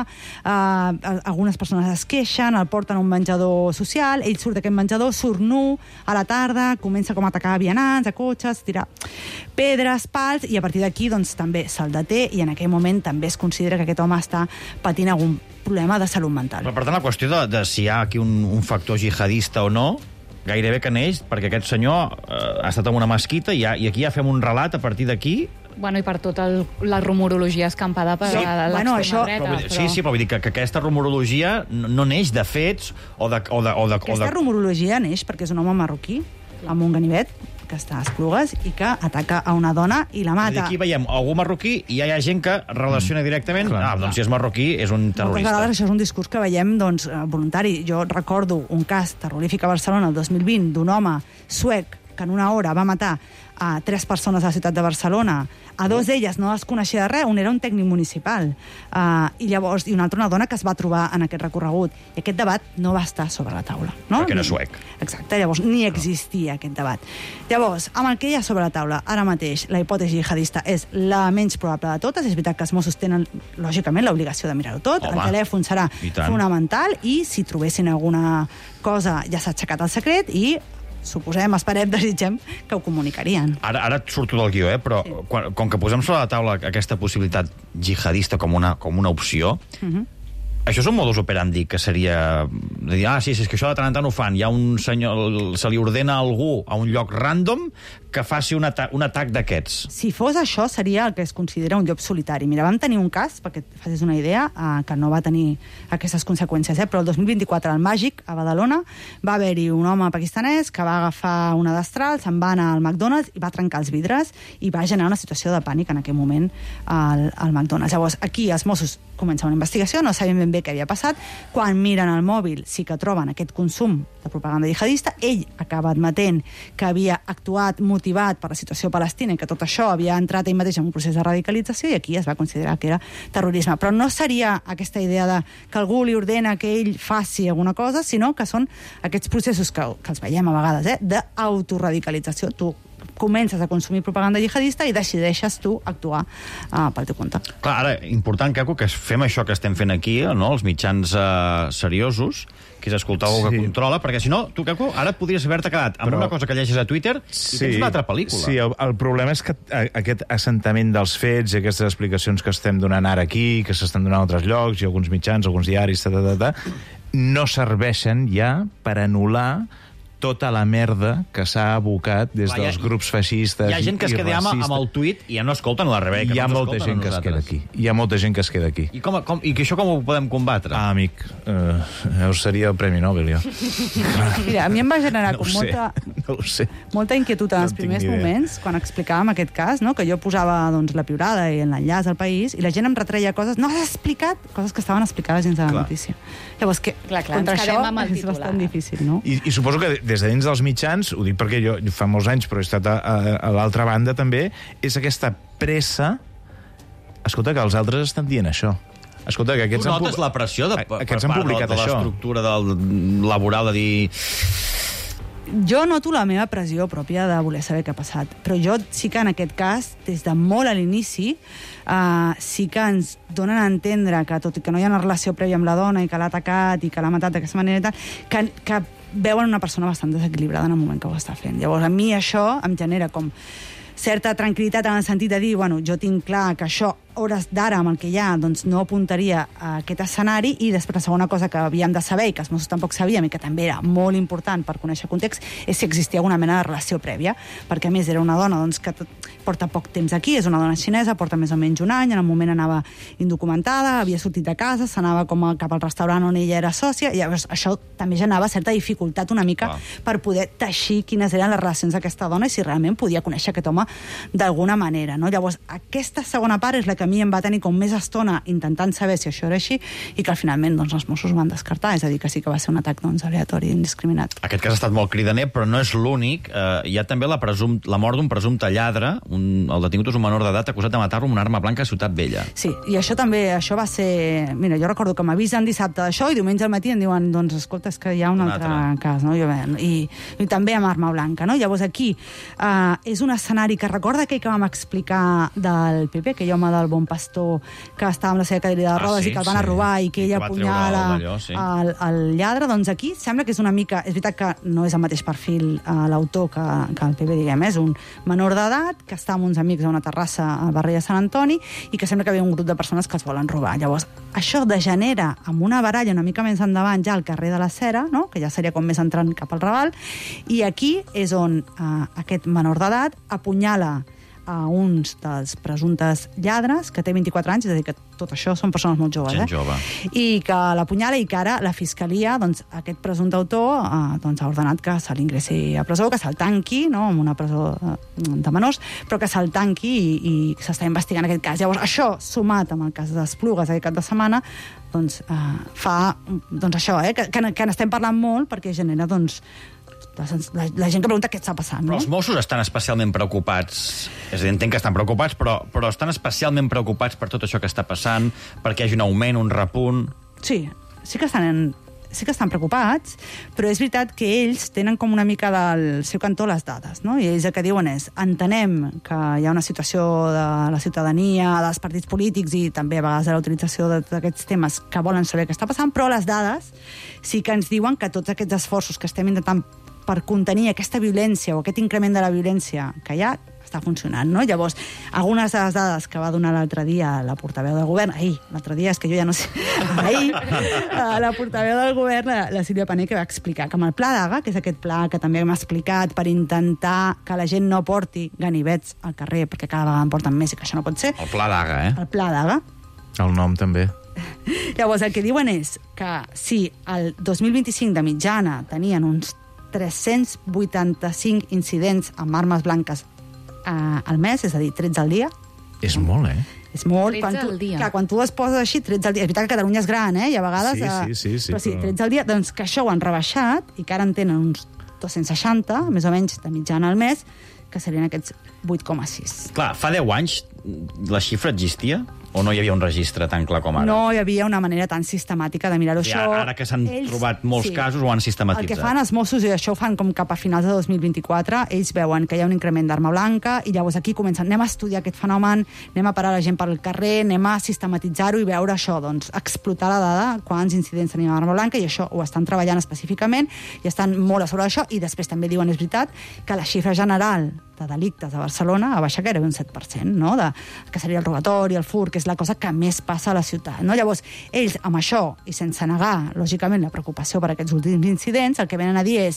[SPEAKER 6] uh, algunes persones es queixen, el porten a un menjador social, ell surt d'aquest menjador, surt nu a la tarda, comença com a atacar vianants, a cotxes, tirar pedres, pals, i a partir d'aquí doncs, també se'l deté i en aquell moment també es considera que aquest home està patint algun problema de salut mental.
[SPEAKER 1] Però, per tant, la qüestió de, de si hi ha aquí un, un factor jihadista o no gairebé que neix perquè aquest senyor eh, ha estat en una mesquita i, ja, i aquí ja fem un relat a partir d'aquí.
[SPEAKER 11] Bueno, i per tota la rumorologia escampada per
[SPEAKER 1] Sí.
[SPEAKER 11] l'extrema
[SPEAKER 6] Bueno, això-
[SPEAKER 11] dreta.
[SPEAKER 1] Però, sí, sí, però vull dir que, que aquesta rumorologia no, no neix de fets o de... O de, o de, o
[SPEAKER 6] Aquesta
[SPEAKER 1] de...
[SPEAKER 6] rumorologia neix perquè és un home marroquí amb un ganivet que està a Esplugues i que ataca a una dona i la
[SPEAKER 1] És a dir,
[SPEAKER 6] mata.
[SPEAKER 1] aquí veiem algú marroquí i ja hi ha gent que relaciona directament.
[SPEAKER 3] Clar.
[SPEAKER 1] Ah, doncs si és marroquí és un
[SPEAKER 6] Moltes
[SPEAKER 1] terrorista.
[SPEAKER 6] vegades això és un discurs que veiem doncs, eh, voluntari. Jo recordo un cas terrorífic a Barcelona el dos mil vint d'un home suec que en una hora va matar a tres persones a la ciutat de Barcelona. A dos d'elles no es coneixia de res, un era un tècnic municipal. Uh, i llavors, i una altra una dona que es va trobar en aquest recorregut. I aquest debat no va estar sobre la taula. No?
[SPEAKER 1] Perquè era
[SPEAKER 6] Ni-
[SPEAKER 1] suec.
[SPEAKER 6] Exacte, llavors ni existia aquest debat. Llavors, amb el que hi ha sobre la taula, ara mateix, la hipòtesi jihadista és la menys probable de totes. És veritat que els Mossos tenen, lògicament, l'obligació de mirar-ho tot.
[SPEAKER 1] Home,
[SPEAKER 6] el telèfon serà
[SPEAKER 1] i tant.
[SPEAKER 6] fonamental i si trobessin alguna cosa ja s'ha aixecat el secret i suposem, esperem, desitgem que ho comunicarien.
[SPEAKER 1] Ara, ara et surto del guió, eh? Però
[SPEAKER 6] Sí.
[SPEAKER 1] quan, com que posem sobre la taula aquesta possibilitat jihadista com una, com una opció,
[SPEAKER 6] Uh-huh.
[SPEAKER 1] això és un modus operandi que seria de dir, ah, sí, sí, és que això de tant en tant ho fan. Hi ha un senyor, se li ordena a algú a un lloc random que faci un, ata un atac d'aquests.
[SPEAKER 6] Si fos això, seria el que es considera un llop solitari. Mira, vam tenir un cas, perquè et facis una idea, eh, que no va tenir aquestes conseqüències, eh? Però el dos mil vint-i-quatre, al Màgic, a Badalona, va haver-hi un home pakistanès que va agafar una destral, se'n va anar al McDonald's i va trencar els vidres i va generar una situació de pànic en aquell moment al, al McDonald's. Llavors, aquí els Mossos comencen una investigació, no sabien ben bé què havia passat. Quan miren el mòbil sí que troben aquest consum de propaganda jihadista. Ell acaba admetent que havia actuat motivat per la situació palestina i que tot això havia entrat ell mateix en un procés de radicalització i aquí es va considerar que era terrorisme. Però no seria aquesta idea de que algú li ordena que ell faci alguna cosa, sinó que són aquests processos que, que els veiem a vegades, eh, d'autoradicalització. Tu comences a consumir propaganda jihadista i decideixes tu actuar uh, pel teu compte.
[SPEAKER 1] Clar, ara, important, Caco, que fem això que estem fent aquí, no?, els mitjans eh, seriosos, que és escoltar algú que
[SPEAKER 3] Sí.
[SPEAKER 1] controla, perquè si no, tu, Caco, ara podries haver-te quedat amb
[SPEAKER 3] Però-
[SPEAKER 1] una cosa que llegis a Twitter i tens una altra pel·lícula.
[SPEAKER 3] Sí, el, el problema és que a, aquest assentament dels fets i aquestes explicacions que estem donant ara aquí, que s'estan donant a altres llocs, i alguns mitjans, alguns diaris, ta, ta, ta, ta, no serveixen ja per anul·lar tota la merda que s'ha abocat des
[SPEAKER 1] Clar, hi ha-
[SPEAKER 3] dels grups feixistes
[SPEAKER 1] Hi ha gent que es
[SPEAKER 3] i
[SPEAKER 1] queda amb,
[SPEAKER 3] racistes.
[SPEAKER 1] amb el tuit i ja no escolten la Rebeca.
[SPEAKER 3] Hi ha
[SPEAKER 1] no ens
[SPEAKER 3] molta
[SPEAKER 1] escolten
[SPEAKER 3] gent
[SPEAKER 1] a
[SPEAKER 3] que es queda
[SPEAKER 1] nosaltres.
[SPEAKER 3] aquí. Hi ha molta gent que es queda aquí.
[SPEAKER 1] I, com, com, I que això com ho podem combatre?
[SPEAKER 3] Ah, amic, eh, llavors seria el Premi Nobel, jo.
[SPEAKER 6] Mira, a mi em va generar
[SPEAKER 3] No
[SPEAKER 6] com
[SPEAKER 3] ho sé,
[SPEAKER 6] molta,
[SPEAKER 3] no ho sé.
[SPEAKER 6] molta inquietud en
[SPEAKER 3] No
[SPEAKER 6] els
[SPEAKER 3] en tinc
[SPEAKER 6] primers
[SPEAKER 3] ni idea.
[SPEAKER 6] moments, quan explicàvem aquest cas, no? Que jo posava doncs, la piulada i l'enllaç al País, i la gent em retreia coses, no has explicat coses que estaven explicades dins de la
[SPEAKER 3] Clar.
[SPEAKER 6] notícia. Llavors, que
[SPEAKER 11] Clar, clar,
[SPEAKER 6] contra
[SPEAKER 11] ens
[SPEAKER 6] això
[SPEAKER 11] quedem amb el
[SPEAKER 6] és
[SPEAKER 11] titular.
[SPEAKER 6] bastant difícil, no?
[SPEAKER 3] I, I suposo que des de dins dels mitjans, ho dic perquè jo fa molts anys, però he estat a, a, a l'altra banda també, és aquesta pressa. Escolta, que els altres estan dient això. Escolta, que aquests
[SPEAKER 1] Tu
[SPEAKER 3] han
[SPEAKER 1] notes
[SPEAKER 3] pu-
[SPEAKER 1] la pressió de, per
[SPEAKER 3] aquests han
[SPEAKER 1] part de,
[SPEAKER 3] publicat
[SPEAKER 1] de
[SPEAKER 3] això.
[SPEAKER 1] l'estructura del, laboral de dir...
[SPEAKER 6] Jo noto la meva pressió pròpia de voler saber què ha passat, però jo sí que en aquest cas, des de molt a l'inici, uh, sí que ens donen a entendre que, tot i que no hi ha una relació prèvia amb la dona i que l'ha atacat i que l'ha matat d'aquesta manera i tal, que, que veuen una persona bastant desequilibrada en el moment que ho està fent. Llavors, a mi això em genera com certa tranquil·litat en el sentit de dir, bueno, jo tinc clar que això hores d'ara, amb el que hi ha, doncs no apuntaria a aquest escenari. I després la segona cosa que havíem de saber, i que els Mossos tampoc sabíem, i que també era molt important per conèixer el context, és si existia alguna mena de relació prèvia, perquè a més era una dona doncs, que tot, porta poc temps aquí, és una dona xinesa, porta més o menys un any, en el moment anava indocumentada, havia sortit de casa, s'anava com a, cap al restaurant on ella era sòcia, i llavors això també generava certa dificultat una mica wow. per poder teixir quines eren les relacions d'aquesta dona i si realment podia conèixer aquest home d'alguna manera. No? Llavors, aquesta segona part és la que a mi em va tenir com més estona intentant saber si això era així i que finalment doncs, els Mossos ho van descartar, és a dir, que sí que va ser un atac doncs, aleatori i indiscriminat.
[SPEAKER 1] Aquest cas ha estat molt cridaner, però no és l'únic. Eh, hi ha també la, presum... la mort d'un presumpte lladre, un... el detingut és un menor d'edat acusat de matar-lo amb una arma blanca a Ciutat Vella.
[SPEAKER 6] Sí, i això també, això va ser... Mira, jo recordo que m'avisen dissabte d'això i diumenge al matí em diuen, doncs, escolta, és que hi ha un, un altre, altre cas, no? Jo, i, i també amb arma blanca, no? Llavors aquí eh, és un escenari que recorda aquell que vam explicar del P P, aquell home del Bon Pastor que estava amb la seva cadira de rodes ah, sí, i que el van sí. a robar i que ella apunyala sí. el, el lladre, doncs aquí sembla que és una mica... És veritat que no és el mateix perfil eh, l'autor que, que el P P, diguem, és un menor d'edat que està amb uns amics a una terrassa al barri de Sant Antoni i que sembla que hi ha un grup de persones que els volen robar. Llavors, això degenera amb una baralla una mica més endavant ja al carrer de la Cera, no? Que ja seria com més entrant cap al Raval, i aquí és on eh, aquest menor d'edat apunyala a uns dels presumptes lladres, que té vint-i-quatre anys, és a dir, que tot això són persones molt joves,
[SPEAKER 1] Gent
[SPEAKER 6] eh?
[SPEAKER 1] jove.
[SPEAKER 6] I que l'apunyala i que ara la Fiscalia, doncs, aquest presumpte autor, eh, doncs, ha ordenat que se l'ingressi a presó, que se'l tanqui, no?, en una presó de menors, però que se'l tanqui i, i s'està investigant aquest cas. Llavors, això, sumat amb el cas d'Esplugues aquest cap de setmana, doncs, eh, fa, doncs això, eh, que, que, que n'estem parlant molt perquè genera, doncs, La, la, la gent que pregunta què està passant,
[SPEAKER 1] però
[SPEAKER 6] no?
[SPEAKER 1] Els Mossos estan especialment preocupats, és a dir, entenc que estan preocupats, però, però estan especialment preocupats per tot això que està passant, perquè hi hagi un augment, un repunt...
[SPEAKER 6] Sí, sí que estan, en, sí que estan preocupats, però és veritat que ells tenen com una mica del seu cantó les dades, no? I ells el que diuen és, entenem que hi ha una situació de la ciutadania, dels partits polítics i també a vegades de la utilització d'aquests temes que volen saber què està passant, però les dades sí que ens diuen que tots aquests esforços que estem intentant per contenir aquesta violència o aquest increment de la violència que hi ha, està funcionant, no? Llavors, algunes de les dades que va donar l'altre dia la portaveu del govern, ahir, l'altre dia, és que jo ja no sé, ahir, la portaveu del govern, la, la Sílvia Pané, que va explicar que amb el Pla d'Aga, que és aquest pla que també hem explicat per intentar que la gent no porti ganivets al carrer, perquè cada vegada en porten més i que això no pot ser.
[SPEAKER 1] El Pla d'Aga, eh?
[SPEAKER 6] El Pla d'Aga.
[SPEAKER 3] El nom també.
[SPEAKER 6] Llavors, el que diuen és que si el dos mil vint-i-cinc de mitjana tenien uns tres-cents vuitanta-cinc incidents amb armes blanques eh, al mes, és a dir, tretze al dia.
[SPEAKER 3] És molt, eh?
[SPEAKER 6] És molt.
[SPEAKER 11] tretze
[SPEAKER 6] Quan tu,
[SPEAKER 11] al dia.
[SPEAKER 6] clar, quan tu es poses així, tretze al dia... És veritat que Catalunya és gran, eh? I a vegades...
[SPEAKER 3] Sí, sí, sí, sí,
[SPEAKER 6] però sí,
[SPEAKER 3] però-
[SPEAKER 6] tretze al dia, doncs que això ho han rebaixat i que ara en tenen uns dos-cents seixanta, més o menys, de mitjana al mes, que serien aquests vuit coma sis.
[SPEAKER 1] Clar, fa deu anys la xifra existia? O no hi havia un registre tan clar com ara?
[SPEAKER 6] No hi havia una manera tan sistemàtica de mirar-ho.
[SPEAKER 1] I
[SPEAKER 6] Això,
[SPEAKER 1] ara que s'han
[SPEAKER 6] ells-
[SPEAKER 1] trobat molts casos, ho han sistematitzat.
[SPEAKER 6] El que fan els Mossos, i això ho fan com cap a finals de dos mil vint-i-quatre, ells veuen que hi ha un increment d'arma blanca i llavors aquí comencen, anem a estudiar aquest fenomen, anem a parar la gent pel carrer, anem a sistematitzar-ho i veure això, doncs, explotar la dada, quants incidents tenim d'arma blanca, i això ho estan treballant específicament i estan molt a sobre d'això, i després també diuen, és veritat, que la xifra general de delictes a Barcelona ha baixat gairebé un set per cent, no? De, que seria el robatori, el furt, que és la cosa que més passa a la ciutat, no? Llavors, ells, amb això, i sense negar, lògicament, la preocupació per aquests últims incidents, el que venen a dir és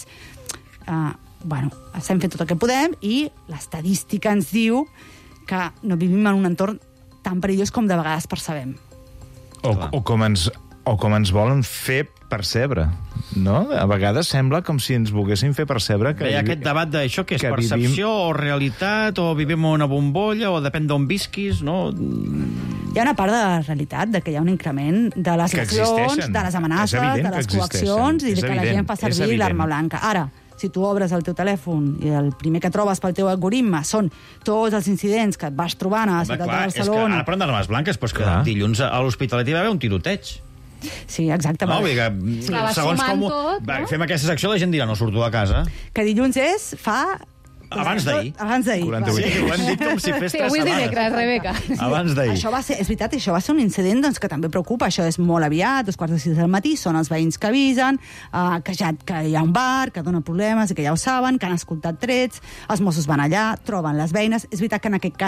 [SPEAKER 6] eh, bueno, estem fent tot el que podem i l'estadística ens diu que no vivim en un entorn tan perillós com de vegades percebem.
[SPEAKER 3] O, o, com ens, o com ens volen fer percebre, no? A vegades sembla com si ens volguessin fer percebre que...
[SPEAKER 1] Bé, aquest debat d'això, que és
[SPEAKER 3] que
[SPEAKER 1] percepció
[SPEAKER 3] vivim...
[SPEAKER 1] o realitat, o vivim en una bombolla, o depèn d'on visquis, no?
[SPEAKER 6] Hi ha una part de la realitat de que hi ha un increment de les
[SPEAKER 3] Que
[SPEAKER 6] lesions,
[SPEAKER 3] existeixen.
[SPEAKER 6] de les amenaces,
[SPEAKER 3] És evident
[SPEAKER 6] de les
[SPEAKER 3] que existeixen.
[SPEAKER 6] coaccions i
[SPEAKER 3] És
[SPEAKER 6] de que la
[SPEAKER 3] evident,
[SPEAKER 6] gent fa
[SPEAKER 3] és
[SPEAKER 6] servir
[SPEAKER 3] evident.
[SPEAKER 6] l'arma blanca. Ara, si tu obres el teu telèfon i el primer que trobes pel teu algoritme són tots els incidents que et vas trobant a la
[SPEAKER 1] Home,
[SPEAKER 6] ciutat
[SPEAKER 1] clar,
[SPEAKER 6] de
[SPEAKER 1] és que
[SPEAKER 6] Barcelona...
[SPEAKER 1] ara parlem d'armes blanques, però és que
[SPEAKER 3] Clar.
[SPEAKER 1] dilluns a l'Hospitalet hi va haver un tiroteig.
[SPEAKER 6] Sí, exacte.
[SPEAKER 1] No,
[SPEAKER 6] perquè-
[SPEAKER 1] vull dir que,
[SPEAKER 11] Que va
[SPEAKER 1] segons
[SPEAKER 11] sumant
[SPEAKER 1] com...
[SPEAKER 11] tot,
[SPEAKER 1] va,
[SPEAKER 11] no?
[SPEAKER 1] fem aquesta secció, la gent dirà, no surto de casa.
[SPEAKER 6] Que dilluns és fa...
[SPEAKER 1] Abans d'ahir.
[SPEAKER 6] Abans d'ahir.
[SPEAKER 3] quaranta-vuit.
[SPEAKER 1] Sí, ho hem dit com si fes
[SPEAKER 11] Sí,
[SPEAKER 1] tres
[SPEAKER 11] avui és
[SPEAKER 1] setmanes.
[SPEAKER 11] dimecres, Rebeca.
[SPEAKER 1] Abans d'ahir.
[SPEAKER 6] Això va ser, és veritat, això va ser un incident doncs, que també preocupa. Això és molt aviat, dos quarts de sis del matí, són els veïns que avisen, uh, que, ja, que hi ha un bar, que dona problemes i que ja ho saben, que han escoltat trets, els Mossos van allà, troben les veïnes. És veritat que en aquest cas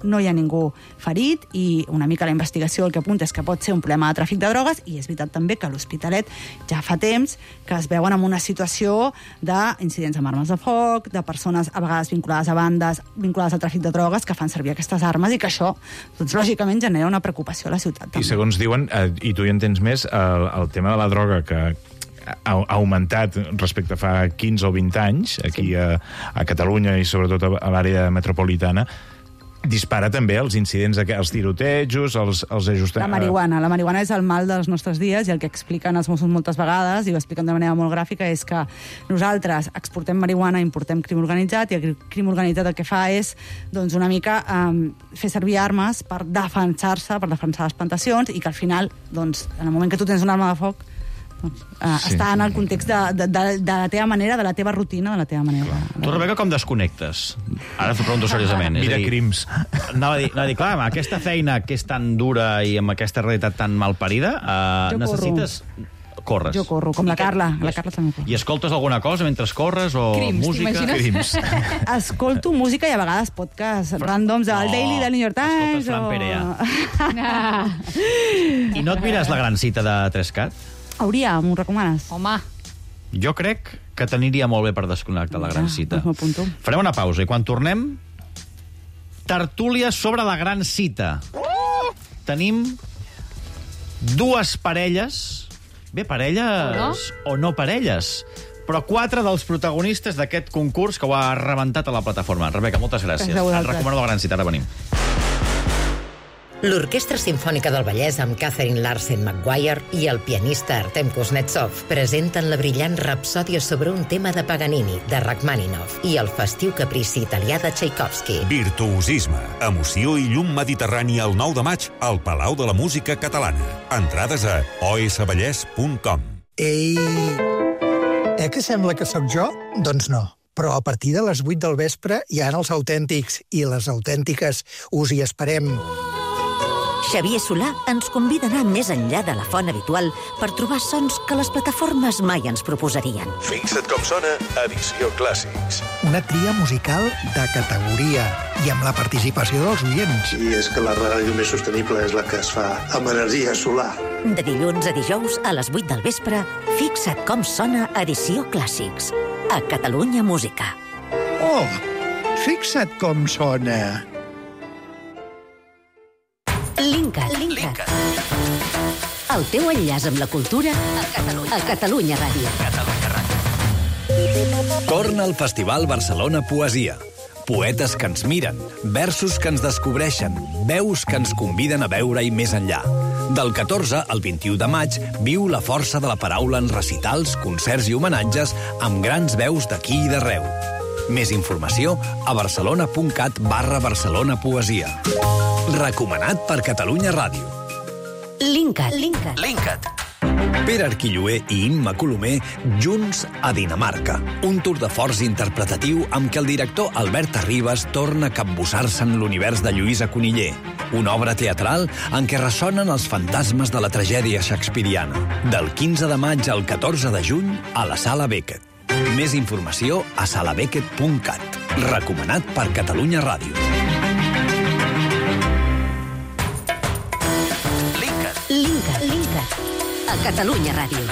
[SPEAKER 6] no hi ha ningú ferit i una mica la investigació el que apunta és que pot ser un problema de tràfic de drogues i és veritat també que l'Hospitalet ja fa temps que es veuen en una situació d'incidents amb armes de foc, de persones a vegades vinculades a bandes, vinculades al tràfic de drogues que fan servir aquestes armes i que això, doncs, lògicament, genera una preocupació a la ciutat. També.
[SPEAKER 3] I segons diuen, eh, i tu hi entens més, el, el tema de la droga que ha augmentat respecte a fa quinze o vint anys aquí sí. a, a Catalunya i sobretot a, a l'àrea metropolitana, dispara també els incidents, els tirotejos, els, els ajustaments...
[SPEAKER 6] La marihuana. La marihuana és el mal dels nostres dies i el que expliquen els Mossos moltes vegades, i ho expliquen de manera molt gràfica, és que nosaltres exportem marihuana, importem crim organitzat, i el crim organitzat el que fa és doncs, una mica um, fer servir armes per defensar-se, per defensar les plantacions, i que al final, doncs, en el moment que tu tens una arma de foc, doncs, uh, sí. està en el context de, de, de, de la teva manera, de la teva rutina, de la teva manera.
[SPEAKER 1] Tu, Rebeca, com desconnectes? Ara t'ho pregunto seriosament.
[SPEAKER 3] Mira
[SPEAKER 1] dir,
[SPEAKER 3] crims.
[SPEAKER 1] Anava a, dir, anava a dir, clar, amb aquesta feina que és tan dura i amb aquesta realitat tan malparida, uh, necessites... Corres.
[SPEAKER 6] Jo corro, com la Carla. La Carla també corre.
[SPEAKER 1] I escoltes alguna cosa mentre corres o
[SPEAKER 11] Crims,
[SPEAKER 1] música?
[SPEAKER 11] Crims.
[SPEAKER 6] Escolto música i a vegades podcasts randoms al
[SPEAKER 1] No,
[SPEAKER 6] Daily del New York Times.
[SPEAKER 1] escoltes Fran
[SPEAKER 6] o...
[SPEAKER 1] Perea. I no et mires la gran cita de tres cat?
[SPEAKER 6] Hauria, m'ho recomanes?
[SPEAKER 11] Home,
[SPEAKER 1] Jo crec que t'aniria molt bé per desconnectar la gran cita.
[SPEAKER 6] Doncs m'apunto.
[SPEAKER 1] Farem una pausa i quan tornem, tertúlia sobre la gran cita. Tenim dues parelles, bé, parelles o no parelles, però quatre dels protagonistes d'aquest concurs que ho ha rebentat a la plataforma. Rebeca, moltes gràcies. Et recomano la gran cita, ara venim.
[SPEAKER 12] L'Orquestra Simfònica del Vallès amb Catherine Larsen McGuire i el pianista Artem Kuznetsov presenten la brillant rapsòdia sobre un tema de Paganini, de Rachmaninoff, i el festiu caprici italià de Tchaikovsky.
[SPEAKER 13] Virtuosisme, emoció i llum mediterrani el nou de maig al Palau de la Música Catalana. Entrades a o s vallès punt com.
[SPEAKER 14] Ei, eh que sembla que sóc jo? Doncs no. Però a partir de les vuit del vespre hi ha els autèntics i les autèntiques. Us hi esperem.
[SPEAKER 15] Xavier Solà ens convida a anar més enllà de la font habitual per trobar sons que les plataformes mai ens proposarien.
[SPEAKER 2] Fixa't com sona, edició Clàssics.
[SPEAKER 14] Una tria musical de categoria i amb la participació dels oients.
[SPEAKER 16] I és que la ràdio més sostenible és la que es fa amb energia solar.
[SPEAKER 15] De dilluns a dijous a les vuit del vespre, fixa't com sona edició Clàssics. A Catalunya Música.
[SPEAKER 14] Oh, fixa't com sona.
[SPEAKER 15] Linkat. Linkat. El teu enllaç amb la cultura a Catalunya, a Catalunya Ràdio.
[SPEAKER 9] Catalunya Ràdio. Torna al Festival Barcelona Poesia. Poetes que ens miren, versos que ens descobreixen, veus que ens conviden a veure-hi més enllà. Del catorze al vint-i-u de maig, viu la força de la paraula en recitals, concerts i homenatges amb grans veus d'aquí i d'arreu. Més informació a barcelona.cat barra Barcelona Poesia. Recomanat per Catalunya Ràdio.
[SPEAKER 15] Linkat. Linkat.
[SPEAKER 9] Linkat. Pere Arquilloé i Imma Colomer junts a Dinamarca. Un tour de forç interpretatiu amb què el director Albert Arribas torna a capbussar-se en l'univers de Lluïsa Coniller. Una obra teatral en què ressonen els fantasmes de la tragèdia shakespeariana. Del quinze de maig al catorze de juny a la Sala Beckett. Més informació a sala beckett punt cat. Recomanat per Catalunya Ràdio.
[SPEAKER 15] Linkat. Linkat. Linkat. A Catalunya Ràdio.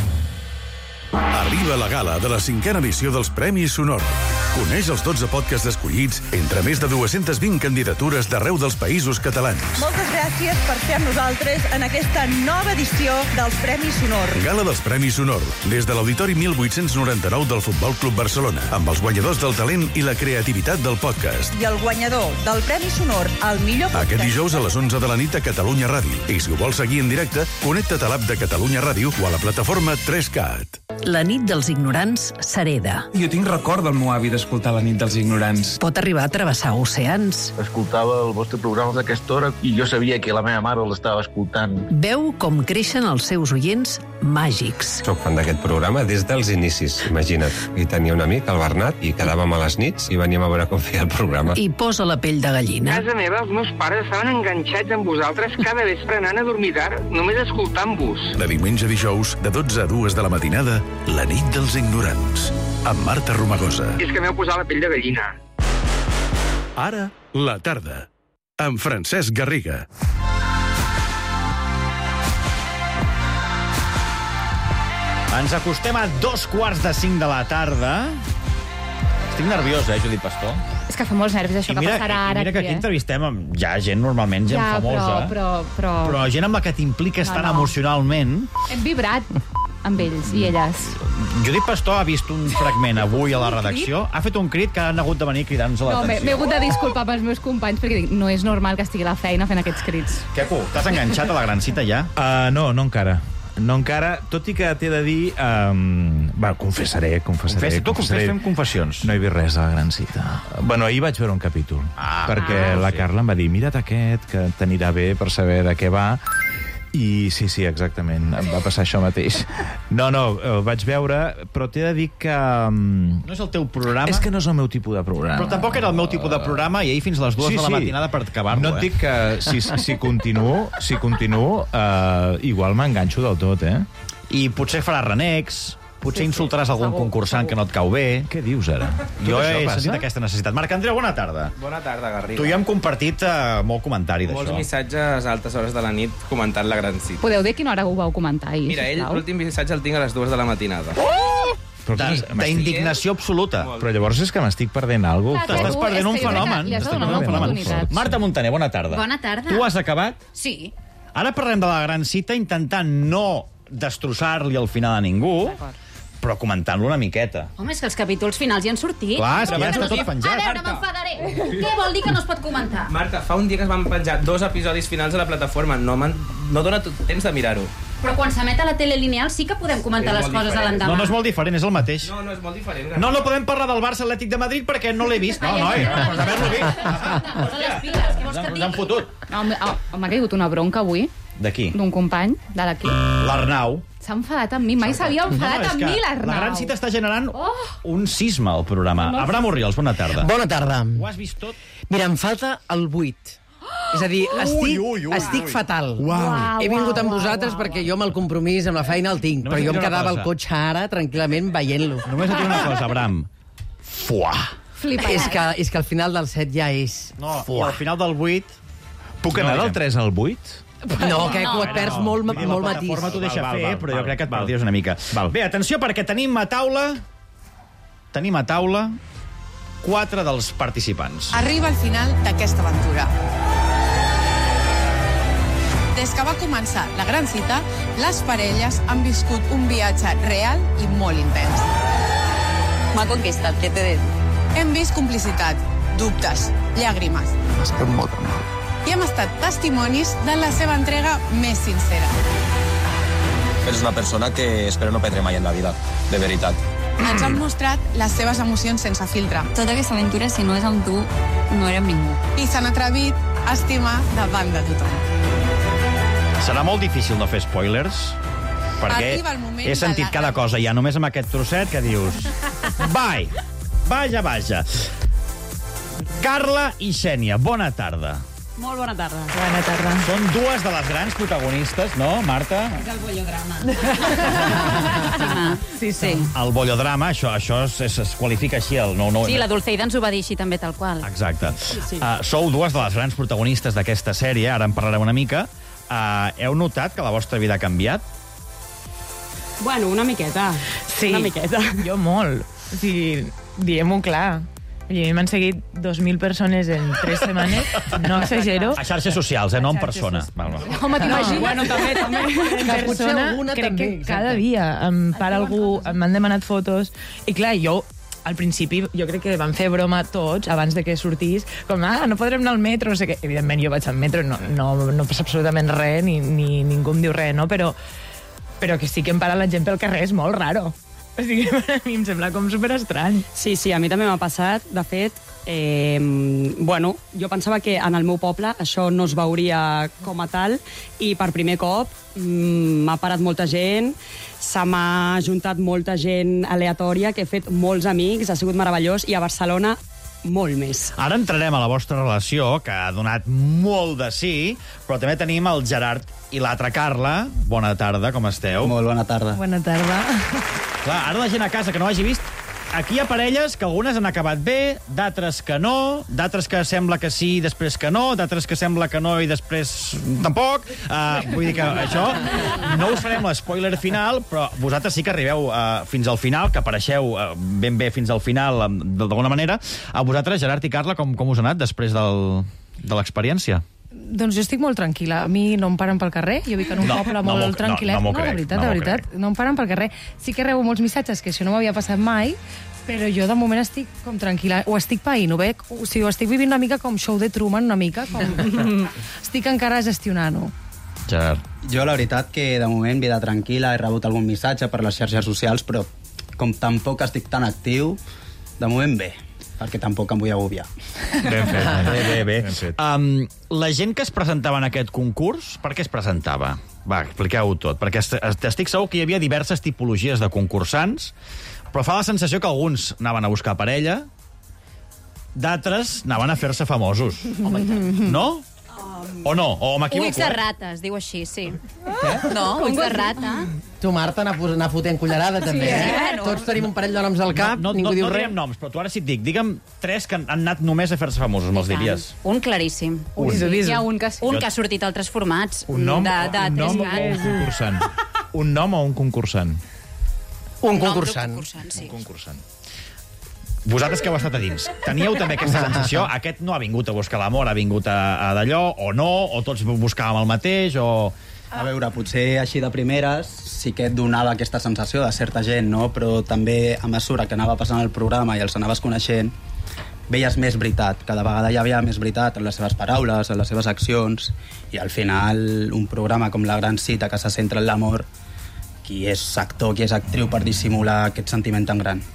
[SPEAKER 2] Arriba la gala de la cinquena edició dels Premis Sonor. Coneix els dotze podcasts escollits entre més de dues-centes vint candidatures d'arreu dels països catalans.
[SPEAKER 17] Moltes gràcies per ser amb nosaltres en aquesta nova edició dels Premis Sonor.
[SPEAKER 2] Gala dels Premis Sonor, des de l'Auditori mil vuit-cents noranta-nou del Futbol Club Barcelona, amb els guanyadors del talent i la creativitat del podcast.
[SPEAKER 17] I el guanyador del Premi Sonor, el millor podcast.
[SPEAKER 2] Aquest dijous a les onze de la nit a Catalunya Ràdio. I si ho vols seguir en directe, connecta't a l'app de Catalunya Ràdio o a la plataforma tres cat.
[SPEAKER 18] La nit dels ignorants s'hereda.
[SPEAKER 19] Jo tinc record del meu avi d'escoltar La nit dels ignorants.
[SPEAKER 18] Pot arribar a travessar oceans.
[SPEAKER 20] Escoltava el vostre programa d'aquesta hora i jo sabia que la meva mare l'estava escoltant.
[SPEAKER 18] Veu com creixen els seus oients màgics.
[SPEAKER 21] Soc fan d'aquest programa des dels inicis, imagina't. I tenia un amic, el Bernat, i quedàvem a les nits i veníem a veure com feia el programa.
[SPEAKER 18] I posa la pell de gallina.
[SPEAKER 22] A casa meva els meus pares estaven enganxats amb vosaltres cada vespre anant a dormir tard, només escoltant-vos.
[SPEAKER 2] De diumenge a dijous, de dotze a dues de la matinada, La nit dels ignorants, amb Marta Romagosa.
[SPEAKER 22] És que m'heu posat la pell de gallina.
[SPEAKER 2] Ara, la tarda. amb Francesc Garriga.
[SPEAKER 1] Ens acostem a dos quarts de cinc de la tarda. Estic nerviós, eh, Judit Pastor?
[SPEAKER 11] És que fa molts nervis això
[SPEAKER 1] I
[SPEAKER 11] que
[SPEAKER 1] mira,
[SPEAKER 11] passarà
[SPEAKER 1] i
[SPEAKER 11] ara
[SPEAKER 1] mira que aquí
[SPEAKER 11] aquí, eh?
[SPEAKER 1] entrevistem amb ja gent, normalment, gent
[SPEAKER 11] Ja,
[SPEAKER 1] famosa.
[SPEAKER 11] però- però- però-
[SPEAKER 1] Però gent amb la que t'impliques
[SPEAKER 11] No,
[SPEAKER 1] tan
[SPEAKER 11] no.
[SPEAKER 1] emocionalment.
[SPEAKER 11] Hem vibrat amb ells i elles.
[SPEAKER 1] Judit Pastor ha vist un fragment avui a la redacció, ha fet un crit que han hagut de venir cridant-nos
[SPEAKER 11] No, m'he
[SPEAKER 1] l'atenció.
[SPEAKER 11] m'he hagut de disculpar pels meus companys perquè dic, no és normal que estigui a la feina fent aquests crits.
[SPEAKER 1] Queco, t'has enganxat a la gran cita ja?
[SPEAKER 3] Uh, no, no encara. No encara, tot i que t'he de dir... Um, va, confessaré, confessaré.
[SPEAKER 1] Confessa, tu confessa,
[SPEAKER 3] confessaré.
[SPEAKER 1] fem confessions.
[SPEAKER 3] No he vist res a la gran cita. Bueno, ahir vaig veure un capítol,
[SPEAKER 1] Ah,
[SPEAKER 3] perquè
[SPEAKER 1] ah,
[SPEAKER 3] la
[SPEAKER 1] sí.
[SPEAKER 3] Carla em va dir, mira't aquest, que t'anirà bé per saber de què va. I sí, sí, exactament, em va passar això mateix. No, no, el vaig veure, però t'he de dir que... Um,
[SPEAKER 1] No és el teu programa?
[SPEAKER 3] és que no és el meu tipus de programa.
[SPEAKER 1] Però tampoc era el meu tipus de programa i ahir fins a les dues
[SPEAKER 3] Sí,
[SPEAKER 1] de la
[SPEAKER 3] sí.
[SPEAKER 1] matinada per acabar-lo,
[SPEAKER 3] No et
[SPEAKER 1] eh?
[SPEAKER 3] dic que si, si continuo, si continuo uh, igual m'enganxo del tot, eh?
[SPEAKER 1] I potser faràs renecs, potser
[SPEAKER 3] Sí, sí,
[SPEAKER 1] insultaràs algun
[SPEAKER 3] segur,
[SPEAKER 1] concursant
[SPEAKER 3] segur.
[SPEAKER 1] que no et cau bé.
[SPEAKER 3] Què dius, ara?
[SPEAKER 1] Jo
[SPEAKER 3] Tot
[SPEAKER 1] he
[SPEAKER 3] això passa?
[SPEAKER 1] sentit aquesta necessitat. Marc Andreu, bona tarda.
[SPEAKER 4] Bona tarda, Garriga.
[SPEAKER 1] Tu i jo hem compartit uh, molt comentari
[SPEAKER 4] Molts
[SPEAKER 1] d'això.
[SPEAKER 4] missatges a altes hores de la nit comentant la gran cita.
[SPEAKER 11] Podeu dir a quina hora ho vau comentar ahir,
[SPEAKER 4] Mira, ell,
[SPEAKER 11] sisplau?
[SPEAKER 4] l'últim missatge el tinc a les dues de la matinada.
[SPEAKER 1] D'indignació absoluta.
[SPEAKER 3] Però llavors és que m'estic perdent alguna cosa.
[SPEAKER 1] T'estàs perdent un fenomen.
[SPEAKER 11] li has de
[SPEAKER 1] T'estàs
[SPEAKER 11] donar
[SPEAKER 1] perdent un
[SPEAKER 11] una
[SPEAKER 1] fenomen.
[SPEAKER 11] oportunitat.
[SPEAKER 1] Marta Montaner, bona tarda.
[SPEAKER 5] Bona tarda.
[SPEAKER 1] Tu has acabat?
[SPEAKER 5] Sí.
[SPEAKER 1] Ara parlem de la gran cita intentant no destrossar-li el final a ningú, però comentant-lo una miqueta.
[SPEAKER 5] Home, és que els capítols finals ja han sortit.
[SPEAKER 1] Clar, és que ja
[SPEAKER 5] Que
[SPEAKER 1] està
[SPEAKER 5] no
[SPEAKER 1] tot
[SPEAKER 5] es-
[SPEAKER 1] penjat.
[SPEAKER 5] A veure, m'enfadaré. Què vol dir que no es pot comentar?
[SPEAKER 4] Marta, fa un dia que es van penjar dos episodis finals a la plataforma. No, m'han- no dona tot temps de mirar-ho.
[SPEAKER 5] Però quan s'emet a la tele lineal sí que podem comentar
[SPEAKER 4] És
[SPEAKER 5] les
[SPEAKER 4] molt
[SPEAKER 5] coses a
[SPEAKER 4] diferent.
[SPEAKER 5] l'endemà.
[SPEAKER 1] No, no és molt diferent, és el mateix.
[SPEAKER 4] No, no és molt diferent.
[SPEAKER 1] No, no podem parlar del Barça Atlètic de Madrid perquè no l'he vist. No,
[SPEAKER 5] Ai,
[SPEAKER 1] noi,
[SPEAKER 5] ai, ai,
[SPEAKER 1] doncs haver-lo vist.
[SPEAKER 5] Posa les piles, què vols que et
[SPEAKER 1] Ens han
[SPEAKER 5] digui?
[SPEAKER 1] fotut.
[SPEAKER 11] No, m'ha oh, m'ha caigut una bronca avui
[SPEAKER 1] D'aquí.
[SPEAKER 11] d'un company de l'equip.
[SPEAKER 1] L'Arnau.
[SPEAKER 11] S'ha enfadat amb mi. Mai s'havia enfadat
[SPEAKER 1] és
[SPEAKER 11] amb
[SPEAKER 1] que
[SPEAKER 11] mi, l'Arnau.
[SPEAKER 1] La gran cita està generant
[SPEAKER 11] Oh.
[SPEAKER 1] un sisme al programa.
[SPEAKER 11] No.
[SPEAKER 1] Abraham Orriols, bona tarda.
[SPEAKER 23] Bona tarda.
[SPEAKER 1] Ho has vist tot?
[SPEAKER 23] Mira, em falta el vuit. És a dir, estic,
[SPEAKER 1] Ui, ui, ui,
[SPEAKER 23] estic
[SPEAKER 1] ui.
[SPEAKER 23] fatal.
[SPEAKER 1] Uau.
[SPEAKER 23] He vingut amb
[SPEAKER 1] Uau,
[SPEAKER 23] vosaltres
[SPEAKER 1] uau,
[SPEAKER 23] perquè jo amb el compromís, amb la feina el tinc,
[SPEAKER 1] Només
[SPEAKER 23] però jo
[SPEAKER 1] et
[SPEAKER 23] em
[SPEAKER 1] diré una
[SPEAKER 23] quedava al
[SPEAKER 1] cosa.
[SPEAKER 23] cotxe ara, tranquil·lament, veient-lo.
[SPEAKER 1] Només et diré una cosa, Abraham. Fuà.
[SPEAKER 11] Fliparàs.
[SPEAKER 23] És que, és que al final del set ja és...
[SPEAKER 1] No, i al final del vuit...
[SPEAKER 3] Puc anar
[SPEAKER 1] No,
[SPEAKER 3] del tres al vuit?
[SPEAKER 23] No, que no, et perds molt,
[SPEAKER 1] Vull dir,
[SPEAKER 23] molt
[SPEAKER 1] la
[SPEAKER 23] matís.
[SPEAKER 1] plataforma t'ho deixa
[SPEAKER 3] Val, val,
[SPEAKER 1] fer,
[SPEAKER 3] val,
[SPEAKER 1] però jo
[SPEAKER 3] val,
[SPEAKER 1] crec que et
[SPEAKER 3] val.
[SPEAKER 1] perdies una mica.
[SPEAKER 3] Val.
[SPEAKER 1] Bé, atenció, perquè tenim a taula... Tenim a taula quatre dels participants.
[SPEAKER 24] Arriba al final d'aquesta aventura. Des que va començar la gran cita, les parelles han viscut un viatge real i molt intens. M'ha conquistat, què t'he dit? Hem vist complicitat, dubtes, llàgrimes.
[SPEAKER 23] Estem molt mal.
[SPEAKER 24] I hem estat testimonis de la seva entrega més sincera.
[SPEAKER 25] Eres una persona que espero no perdre mai en la vida, de veritat.
[SPEAKER 24] Ens han mostrat les seves emocions sense filtre.
[SPEAKER 26] Tota aquesta aventura, si no és amb tu, no érem ningú.
[SPEAKER 24] I s'han atrevit a estimar davant de tothom.
[SPEAKER 1] Serà molt difícil no fer spoilers, perquè
[SPEAKER 24] Arriba el moment
[SPEAKER 1] he sentit
[SPEAKER 24] de la-
[SPEAKER 1] cada cosa ja només amb aquest trosset que dius... Vai! Vaja, vaja. Carla i Xènia, bona tarda.
[SPEAKER 26] Molt bona tarda.
[SPEAKER 11] Bona tarda.
[SPEAKER 1] Són dues de les grans protagonistes, no, Marta?
[SPEAKER 26] És el bollodrama.
[SPEAKER 11] Sí, sí.
[SPEAKER 1] El bollodrama, això, això es, es, es qualifica així, el nou nou.
[SPEAKER 26] Sí, la Dulceida ens ho va dir així també, tal qual.
[SPEAKER 1] Exacte.
[SPEAKER 26] sí.
[SPEAKER 1] Uh, sou dues de les grans protagonistes d'aquesta sèrie, ara en parlarem una mica. Uh, heu notat que la vostra vida ha canviat?
[SPEAKER 27] Bueno, una miqueta.
[SPEAKER 28] Sí,
[SPEAKER 27] Una miqueta.
[SPEAKER 28] jo molt. O sigui, diguem-ho clar. A mi m'han seguit dos mil persones en tres setmanes, no exagero.
[SPEAKER 1] A xarxes socials, eh? No en persona. Val, val.
[SPEAKER 28] Home, t'imagines?
[SPEAKER 27] Bueno, també, també.
[SPEAKER 28] En
[SPEAKER 23] potser
[SPEAKER 28] persona,
[SPEAKER 23] alguna
[SPEAKER 28] crec
[SPEAKER 23] també,
[SPEAKER 28] que
[SPEAKER 23] exacte.
[SPEAKER 28] cada dia em para algú, m'han demanat fotos, i clar, jo al principi jo crec que van fer broma tots abans de que sortís, com, ah, no podrem anar al metro, no sé què. Evidentment jo vaig al metro, no, no, no passa absolutament res, ni, ni ningú em diu res, no? Però, però que sí que em para la gent pel carrer és molt raro. O sigui, a mi em sembla com superestrany.
[SPEAKER 27] Sí, sí, a mi també m'ha passat. De fet, eh, bueno, jo pensava que en el meu poble això no es veuria com a tal i per primer cop mm, m'ha parat molta gent, se m'ha juntat molta gent aleatòria, que he fet molts amics, ha sigut meravellós, i a Barcelona molt més.
[SPEAKER 1] Ara entrarem a la vostra relació, que ha donat molt de sí, però també tenim el Gerard i l'altra Carla. Bona tarda, com esteu?
[SPEAKER 29] Molt bona tarda.
[SPEAKER 28] Bona tarda.
[SPEAKER 1] Clar, ara la gent a casa que no hagi vist aquí hi ha parelles que algunes han acabat bé, d'altres que no, d'altres que sembla que sí, després que no, d'altres que sembla que no i després tampoc. Uh, vull dir que això... No us farem l'espoiler final, però vosaltres sí que arribeu uh, fins al final, que apareixeu uh, ben bé fins al final, um, d'alguna manera. A vosaltres, Gerard i Carla, com, com us ha anat després del, de l'experiència?
[SPEAKER 28] Doncs jo estic molt tranquil·la. A mi no em paren pel carrer. Jo vic en un
[SPEAKER 1] no,
[SPEAKER 28] poble
[SPEAKER 1] no
[SPEAKER 28] molt tranquil·let.
[SPEAKER 1] No, no,
[SPEAKER 28] no,
[SPEAKER 1] crec,
[SPEAKER 28] de veritat,
[SPEAKER 1] no
[SPEAKER 28] de veritat. Crec. No em paren pel carrer. Sí que rebo molts missatges, que això no m'havia passat mai, però jo de moment estic com tranquil·la. Ho estic païnt, ho veig? O sigui, ho estic vivint una mica com show de Truman, una mica. Com... estic encara gestionant-ho.
[SPEAKER 1] Gerard.
[SPEAKER 6] Jo, la veritat, que de moment vida tranquil·la, he rebut algun missatge per les xarxes socials, però com tampoc estic tan actiu, de moment bé, perquè tampoc em vull agobiar.
[SPEAKER 1] Ben fet, bé, bé, bé. Ben fet. Um, la gent que es presentava en aquest concurs, per què es presentava? Va, expliqueu-ho tot, perquè estic segur que hi havia diverses tipologies de concursants, però fa la sensació que alguns anaven a buscar parella, d'altres anaven a fer-se famosos. Home, no? O no? O m'equivoco?
[SPEAKER 5] Ulls de rata, es diu així, sí.
[SPEAKER 23] Què?
[SPEAKER 5] No, ulls de rata.
[SPEAKER 23] Tu, Marta, anar, anar fotent cullerada, també,
[SPEAKER 5] Sí,
[SPEAKER 23] eh?
[SPEAKER 5] bueno.
[SPEAKER 23] Tots tenim un parell de noms al cap,
[SPEAKER 1] No, no,
[SPEAKER 23] ningú
[SPEAKER 1] no,
[SPEAKER 23] diu
[SPEAKER 1] no
[SPEAKER 23] res.
[SPEAKER 1] direm noms, però tu ara sí et dic. Digue'm tres que han han anat només a fer-se famosos, me'ls diries.
[SPEAKER 5] Un claríssim.
[SPEAKER 1] Un.
[SPEAKER 5] Hi ha un que, un que ha sortit a altres formats.
[SPEAKER 3] Un nom,
[SPEAKER 5] de, de
[SPEAKER 3] un nom o un
[SPEAKER 5] tres
[SPEAKER 3] concursant? Un nom o un concursant?
[SPEAKER 23] Un concursant.
[SPEAKER 5] Un concursant, sí.
[SPEAKER 1] Un concursant. Vosaltres que heu estat a dins, teníeu també aquesta sensació? Aquest no ha vingut a buscar l'amor, ha vingut a, a d'allò, o no? O tots buscàvem el mateix, o...
[SPEAKER 6] A veure, potser així de primeres sí que et donava aquesta sensació de certa gent, no? Però també a mesura que anava passant el programa i els anaves coneixent, veies més veritat. Cada vegada hi havia més veritat en les seves paraules, en les seves accions, i al final un programa com La Gran Cita, que se centra en l'amor, qui és actor, qui és actriu per dissimular aquest sentiment tan gran?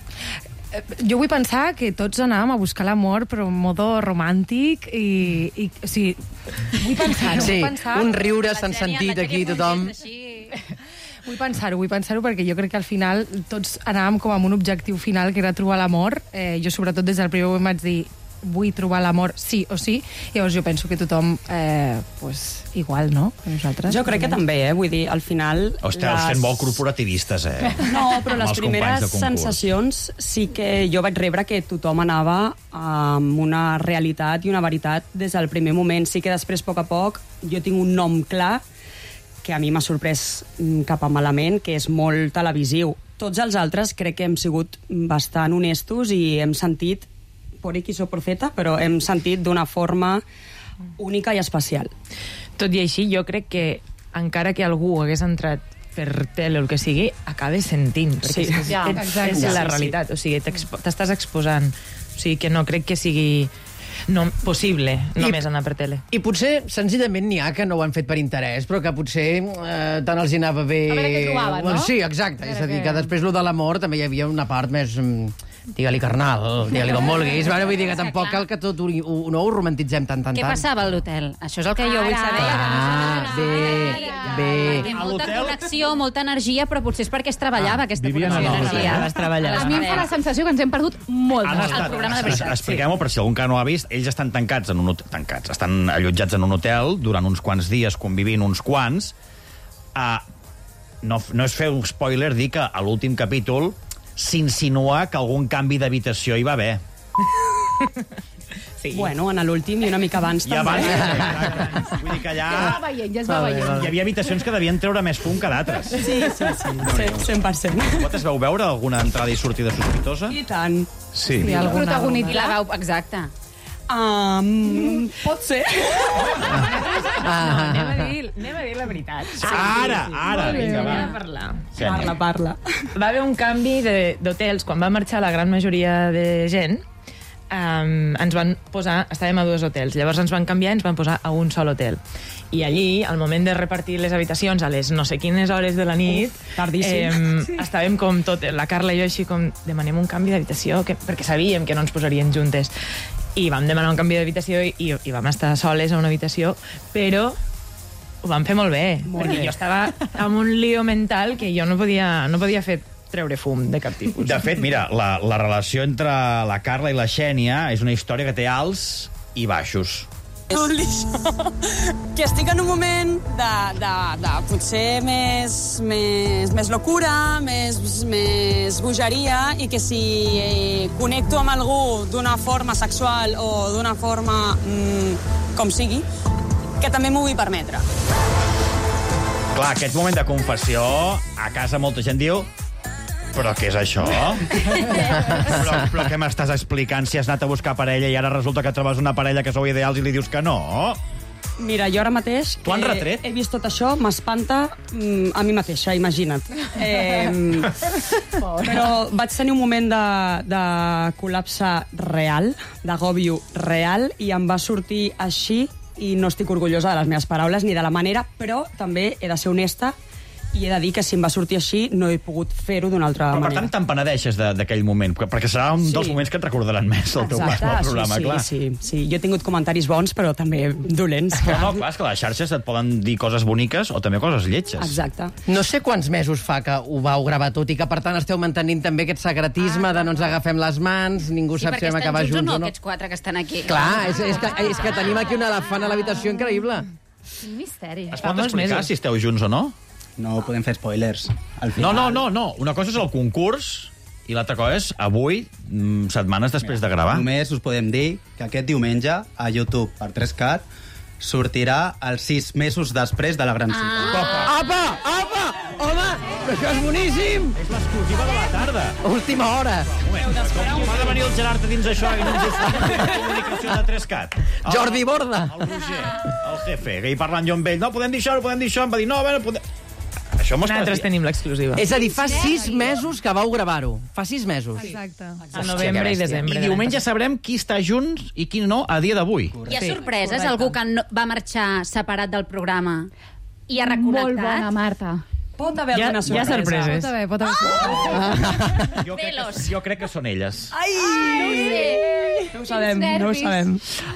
[SPEAKER 28] Jo vull pensar que tots anàvem a buscar l'amor, però en modo romàntic i... i o sigui, vull pensar-ho.
[SPEAKER 23] Sí,
[SPEAKER 28] vull pensar
[SPEAKER 23] un riure s'han sentit aquí tothom.
[SPEAKER 28] Vull pensar-ho, vull pensar-ho, perquè jo crec que al final tots anàvem com amb un objectiu final, que era trobar l'amor. Eh, jo, sobretot, des del primer moment vaig dir vull trobar l'amor sí o sí. Llavors jo penso que tothom eh, pues, igual, no? Que nosaltres.
[SPEAKER 27] Jo crec que també, eh? Vull dir, al final...
[SPEAKER 1] Hòstia, les... sent molt corporativistes, eh?
[SPEAKER 27] No, però les
[SPEAKER 1] els
[SPEAKER 27] primeres sensacions sí que jo vaig rebre que tothom anava amb una realitat i una veritat des del primer moment. Sí que després, a poc a poc, jo tinc un nom clar que a mi m'ha sorprès cap a malament, que és molt televisiu. Tots els altres crec que hem sigut bastant honestos i hem sentit por X o por Z, però hem sentit d'una forma única i especial.
[SPEAKER 28] Tot i així, jo crec que encara que algú hagués entrat per tele o el que sigui, acabes sentint, perquè
[SPEAKER 27] Sí.
[SPEAKER 28] és,
[SPEAKER 27] Ja,
[SPEAKER 28] és,
[SPEAKER 27] exacte.
[SPEAKER 28] és
[SPEAKER 27] Sí,
[SPEAKER 28] la
[SPEAKER 27] sí.
[SPEAKER 28] realitat, o sigui, t'expo- t'estàs exposant. O sigui, que no crec que sigui no, possible només anar per tele.
[SPEAKER 23] I potser, senzillament, n'hi ha que no ho han fet per interès, però que potser eh, tant els hi anava bé...
[SPEAKER 28] A veure què trobaven, no?
[SPEAKER 23] Sí, exacte. És a dir,
[SPEAKER 28] que-
[SPEAKER 23] que després lo de l'amor també hi havia una part més... mm, digue-li carnal, digue-li com vulguis. Bueno, vull dir que tampoc cal que tot ho, ho, no ho romantitzem tant, tant,
[SPEAKER 5] Què
[SPEAKER 23] tant.
[SPEAKER 5] passava a l'hotel? Això és el que jo vull saber.
[SPEAKER 23] Ah, bé, bé.
[SPEAKER 5] Té molta connexió, molta energia, però potser és perquè es treballava aquesta
[SPEAKER 1] vivien
[SPEAKER 5] connexió
[SPEAKER 1] en el
[SPEAKER 5] d'energia.
[SPEAKER 1] hotel.
[SPEAKER 28] Vas treballar.
[SPEAKER 11] A mi em fa la sensació que ens hem perdut molt.
[SPEAKER 1] Han
[SPEAKER 11] del
[SPEAKER 1] estat,
[SPEAKER 11] programa de
[SPEAKER 1] es-
[SPEAKER 11] veritat.
[SPEAKER 1] expliquem-ho per si algun que no ha vist, ells estan tancats en un hotel, tancats, estan allotjats en un hotel durant uns quants dies, convivint uns quants. Uh, no, no és fer un spoiler dir que a l'últim capítol s'insinua que algun canvi d'habitació hi va haver.
[SPEAKER 27] Sí. Bueno, en l'últim i una mica abans
[SPEAKER 1] I
[SPEAKER 27] també.
[SPEAKER 1] abans, exacte. Vull dir que allà...
[SPEAKER 11] Ja es va veient, ja es va veient.
[SPEAKER 1] Hi havia habitacions que devien treure més fum que d'altres.
[SPEAKER 27] Sí, sí, sí, sí, cent per cent.
[SPEAKER 1] Vosaltres vau veure alguna entrada i sortida sospitosa?
[SPEAKER 27] I tant.
[SPEAKER 1] Sí.
[SPEAKER 27] Sí, alguna,
[SPEAKER 5] Protagonitzar. I la vau... Exacte.
[SPEAKER 27] Um, pot ser.
[SPEAKER 28] No, anem a dir, anem a dir la veritat. Sí,
[SPEAKER 1] Ara, ara, vinga, va.
[SPEAKER 28] Anem a parlar.
[SPEAKER 27] Parla, parla.
[SPEAKER 28] Va haver un canvi de- d'hotels. Quan va marxar la gran majoria de gent, um, ens van posar... Estàvem a dos hotels. Llavors ens van canviar i ens van posar a un sol hotel. I allí, al moment de repartir les habitacions a les no sé quines hores de la nit,
[SPEAKER 27] Uf, tardíssim.
[SPEAKER 28] eh,
[SPEAKER 27] Sí.
[SPEAKER 28] estàvem com tot... La Carla i jo així com... Demanem un canvi d'habitació, que, perquè sabíem que no ens posarien juntes. I vam demanar un canvi d'habitació i, i, i vam estar soles a una habitació, però ho vam fer molt bé,
[SPEAKER 27] Molt
[SPEAKER 28] perquè
[SPEAKER 27] bé.
[SPEAKER 28] jo estava amb un lío mental que jo no podia, no podia fer treure fum de cap tipus.
[SPEAKER 1] De fet, mira, la, la relació entre la Carla i la Xènia és una història que té alts i baixos.
[SPEAKER 27] que estic en un moment de, de, de potser més, més, més locura, més, més bogeria, i que si connecto amb algú d'una forma sexual o d'una forma mmm, com sigui, que també m'ho vull permetre.
[SPEAKER 1] Clar, aquest moment de confessió, a casa molta gent diu però què és això? però, però què m'estàs explicant si has anat a buscar parella i ara resulta que trobes una parella que sou ideals i li dius que no?
[SPEAKER 27] Mira, jo ara mateix...
[SPEAKER 1] T'ho han retret?
[SPEAKER 27] He vist tot això, m'espanta mm, a mi mateixa, imagina't. Eh, però vaig tenir un moment de, de col·lapse real, d'agòbio real, i em va sortir així, i no estic orgullosa de les meves paraules ni de la manera, però també he de ser honesta i he de dir que si em va sortir així no he pogut fer-ho d'una altra
[SPEAKER 1] però,
[SPEAKER 27] manera.
[SPEAKER 1] Per tant, te'n penedeixes d'aquell moment, perquè serà un
[SPEAKER 27] Sí.
[SPEAKER 1] dels moments que et recordaran més el teu pas pel programa,
[SPEAKER 27] sí,
[SPEAKER 1] clar.
[SPEAKER 27] Sí, sí, sí. Jo he tingut comentaris bons, però també dolents.
[SPEAKER 1] Però no, clar, és que les xarxes et poden dir coses boniques o també coses lletges.
[SPEAKER 27] Exacte.
[SPEAKER 23] No sé quants mesos fa que ho vau gravar tot i que, per tant, esteu mantenint també aquest secretisme ah, de no ens agafem les mans, ningú
[SPEAKER 5] Sí,
[SPEAKER 23] sap si vam acabar junts
[SPEAKER 5] o no,
[SPEAKER 23] o no.
[SPEAKER 5] aquests quatre que estan aquí.
[SPEAKER 23] Clar, és, és, que, és que tenim aquí un elefant a l'habitació increïble.
[SPEAKER 26] Quin misteri.
[SPEAKER 1] Es pot explicar si esteu junts o no?
[SPEAKER 6] No podem fer spoilers. Al
[SPEAKER 1] No,
[SPEAKER 6] final...
[SPEAKER 1] no, no, no. Una cosa és el concurs i l'altra cosa és avui, mm, setmanes després de gravar.
[SPEAKER 6] Només us podem dir que aquest diumenge a YouTube per tres cat sortirà els sis mesos després de la gran cita.
[SPEAKER 23] Ah. Apa, apa! Home, però això és boníssim!
[SPEAKER 1] És l'exclusiva de la tarda.
[SPEAKER 23] Última hora.
[SPEAKER 1] Com ha de venir el Gerard a dins això i no ens ho fa la comunicació de tres cat? El,
[SPEAKER 23] Jordi Borda.
[SPEAKER 1] El Roger, el jefe, que hi parlant jo amb ell. No, podem dir això, no podem dir això. Em va dir, no, a veure, podem... Això m'ho estàs
[SPEAKER 28] Nosaltres
[SPEAKER 1] dient.
[SPEAKER 28] tenim l'exclusiva.
[SPEAKER 23] És a dir, fa sis mesos que vau gravar-ho. Fa sis mesos.
[SPEAKER 28] Exacte. A novembre i desembre.
[SPEAKER 1] I diumenge sabrem qui està junts i qui no a dia d'avui.
[SPEAKER 5] Hi ha sorpreses? Algú que no, va marxar separat del programa i ha reconnectat?
[SPEAKER 11] Molt bona, Marta.
[SPEAKER 27] Pot haver
[SPEAKER 28] Hi ha-
[SPEAKER 27] alguna
[SPEAKER 28] hi ha
[SPEAKER 27] sorpresa.
[SPEAKER 28] sorpreses.
[SPEAKER 11] Pot haver, pot haver.
[SPEAKER 1] Jo crec, que, jo crec que són elles.
[SPEAKER 27] Ai!
[SPEAKER 5] No ho sé.
[SPEAKER 27] No ho sabem, no ho sabem.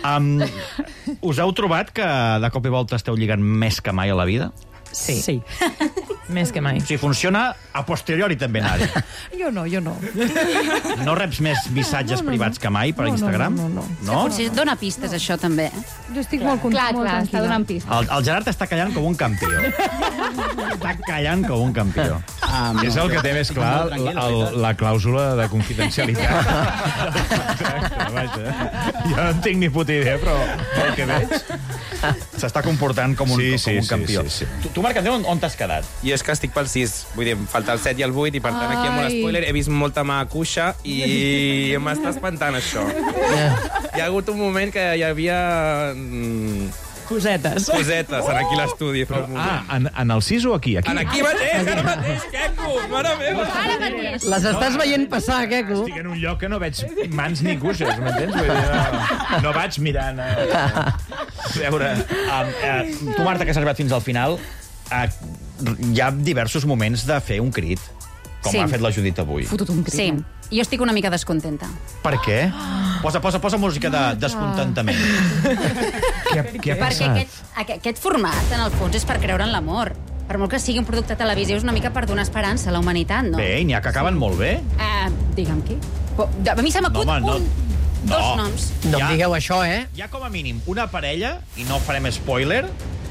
[SPEAKER 1] Um, us heu trobat que de cop i volta esteu lligant més que mai a la vida?
[SPEAKER 28] Sí.
[SPEAKER 27] Sí.
[SPEAKER 28] Més que mai.
[SPEAKER 1] Si funciona, a posteriori també anar-hi.
[SPEAKER 11] Jo no, jo no.
[SPEAKER 1] No reps més missatges
[SPEAKER 11] No, no, no.
[SPEAKER 1] privats que mai per
[SPEAKER 11] No, no,
[SPEAKER 1] Instagram?
[SPEAKER 11] no, no, no.
[SPEAKER 1] No?
[SPEAKER 5] Potser dona pistes, això, també. eh?
[SPEAKER 11] Jo estic molt contenta.
[SPEAKER 26] Clar,
[SPEAKER 11] molt
[SPEAKER 26] clar, està
[SPEAKER 11] tranquil·la.
[SPEAKER 26] donant pistes.
[SPEAKER 1] El, el Gerard està callant com un campió. Està callant com un campió.
[SPEAKER 6] Ah, no,
[SPEAKER 3] És el que té més clar
[SPEAKER 6] Molt tranquil,
[SPEAKER 3] el, la clàusula de confidencialitat. Exacte, vaja. Jo no en tinc ni puta idea, però pel que veig...
[SPEAKER 1] S'està comportant com un,
[SPEAKER 3] Sí,
[SPEAKER 1] com
[SPEAKER 3] sí,
[SPEAKER 1] un campió.
[SPEAKER 3] sí, sí, sí.
[SPEAKER 1] Tu, tu Marc Andreu, on, on t'has quedat?
[SPEAKER 4] Jo és que estic pel sis, vull dir, em falta el set i el vuit, i per tant aquí amb un
[SPEAKER 11] Ai.
[SPEAKER 4] spoiler he vist molta mà cuixa i m'està espantant això. Hi ha hagut un moment que hi havia mm,
[SPEAKER 27] Cosetes.
[SPEAKER 4] cosetes en aquí l'estudi. fa un moment.
[SPEAKER 3] Ah, en, en el sis o aquí? Aquí.
[SPEAKER 4] En aquí mateix, ara mateix, Queco, mare meva.
[SPEAKER 5] Ara mateix.
[SPEAKER 23] Les estàs veient passar, Queco?
[SPEAKER 3] Estic en un lloc que no veig mans ni cuixes, m'entens? Vull dir, no, no vaig mirant a,
[SPEAKER 1] A veure, um, uh, tu, Marta, que has arribat fins al final, uh, hi ha diversos moments de fer un crit, com
[SPEAKER 5] Sí.
[SPEAKER 1] ha fet la Judit avui.
[SPEAKER 11] Fotut un crit.
[SPEAKER 5] Sí, jo estic una mica descontenta.
[SPEAKER 1] Per què? Posa, posa, posa música de descontentament.
[SPEAKER 3] Què, què ha
[SPEAKER 5] Perquè
[SPEAKER 3] passat?
[SPEAKER 5] aquest, aquest, aquest format, en el fons, és per creure en l'amor. Per molt que sigui un producte televisiu, és una mica per donar esperança a la humanitat, no?
[SPEAKER 1] Bé, i n'hi ha que acaben molt bé.
[SPEAKER 5] Uh, digue'm qui. Po- A mi se m'acut
[SPEAKER 1] No, home, no.
[SPEAKER 5] un... Dos
[SPEAKER 1] No.
[SPEAKER 5] noms.
[SPEAKER 23] No
[SPEAKER 1] Ja.
[SPEAKER 23] em digueu això, eh?
[SPEAKER 1] Hi ha com a mínim una parella, i no farem spoiler,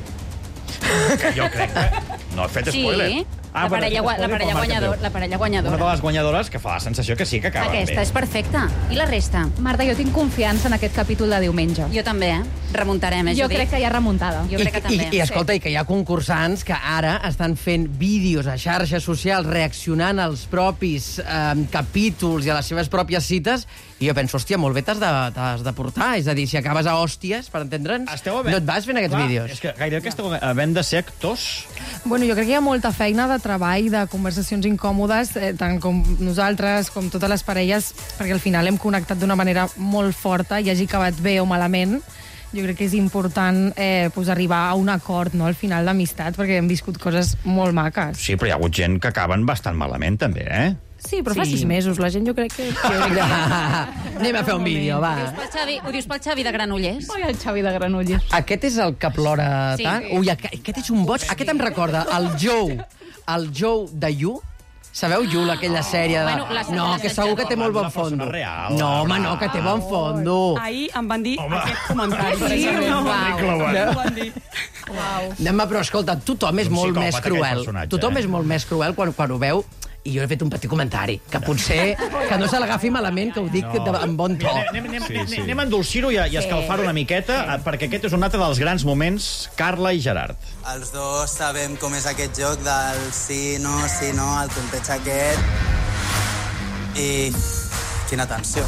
[SPEAKER 1] que jo crec que... No he fet
[SPEAKER 5] Sí,
[SPEAKER 1] spoiler.
[SPEAKER 5] la
[SPEAKER 1] bueno,
[SPEAKER 5] parella, gua- la
[SPEAKER 1] spoiler
[SPEAKER 5] parella,
[SPEAKER 1] pel Marc
[SPEAKER 5] guanyador,
[SPEAKER 1] Andreu.
[SPEAKER 5] la parella
[SPEAKER 1] Una
[SPEAKER 5] guanyadora.
[SPEAKER 1] de les guanyadores que fa la sensació que sí que acaben
[SPEAKER 5] Aquesta
[SPEAKER 1] bé.
[SPEAKER 5] és perfecta. I la resta?
[SPEAKER 11] Marta, jo tinc confiança en aquest capítol de diumenge.
[SPEAKER 5] Jo també, eh? Remuntarem, eh,
[SPEAKER 11] Jo
[SPEAKER 5] Judit?
[SPEAKER 11] crec que hi ha remuntada.
[SPEAKER 5] Jo crec que també.
[SPEAKER 23] I, i escolta, i que hi ha concursants que ara estan fent vídeos a xarxes socials reaccionant als propis eh, capítols i a les seves pròpies cites, i jo penso, hòstia, molt bé t'has de, t'has de portar. És a dir, si acabes a hòsties, per entendre'ns,
[SPEAKER 1] Esteu havent-
[SPEAKER 23] no et vas fent aquests
[SPEAKER 1] Clar,
[SPEAKER 23] vídeos.
[SPEAKER 1] És que gairebé que esteu havent de ser actors.
[SPEAKER 27] Bueno, jo crec que hi ha molta feina de treball, de conversacions incòmodes, eh, tant com nosaltres, com totes les parelles, perquè al final hem connectat d'una manera molt forta, i hagi acabat bé o malament. Jo crec que és important eh, pues, arribar a un acord, no?, al final d'amistat, perquè hem viscut coses molt maques.
[SPEAKER 1] Sí, però hi ha hagut gent que acaben bastant malament, també, eh?
[SPEAKER 27] Sí, però Sí. fa sis mesos, la gent jo crec que... Jo crec que...
[SPEAKER 23] Anem a fer un vídeo,
[SPEAKER 5] Ho
[SPEAKER 23] va.
[SPEAKER 5] dius pel Xavi, ho dius pel Xavi de Granollers?
[SPEAKER 11] Ai, el Xavi de Granollers.
[SPEAKER 23] Aquest és el que plora
[SPEAKER 5] Sí.
[SPEAKER 23] tant? Ui, aquest, aquest és un boig. Aquest em recorda el Joe, el Joe de You, Sabeu Yula, aquella sèrie de...
[SPEAKER 5] Bueno, la
[SPEAKER 23] no, que segur que té molt bon fondo.
[SPEAKER 1] real,
[SPEAKER 23] No, home, no, que té bon fondo.
[SPEAKER 27] Ahir em van dir aquest comentari.
[SPEAKER 23] Sí,
[SPEAKER 27] precisament.
[SPEAKER 23] home.
[SPEAKER 27] Em van dir.
[SPEAKER 23] Demà, però escolta, tothom és
[SPEAKER 1] Un
[SPEAKER 23] molt
[SPEAKER 1] psicòpata,
[SPEAKER 23] més
[SPEAKER 1] aquest
[SPEAKER 23] cruel.
[SPEAKER 1] personatge,
[SPEAKER 23] Tothom
[SPEAKER 1] eh?
[SPEAKER 23] és molt més cruel quan, quan ho veu. I jo he fet un petit comentari, que potser que no se l'agafi malament, que ho dic no. amb bon to.
[SPEAKER 1] Anem, anem, anem, sí, sí. anem a endolcir-ho i, i escalfar-ho una miqueta, sí. perquè aquest és un altre dels grans moments, Carla i Gerard.
[SPEAKER 7] Els dos sabem com és aquest joc del sí, no, sí, no, el tonteig aquest. I quina tensió.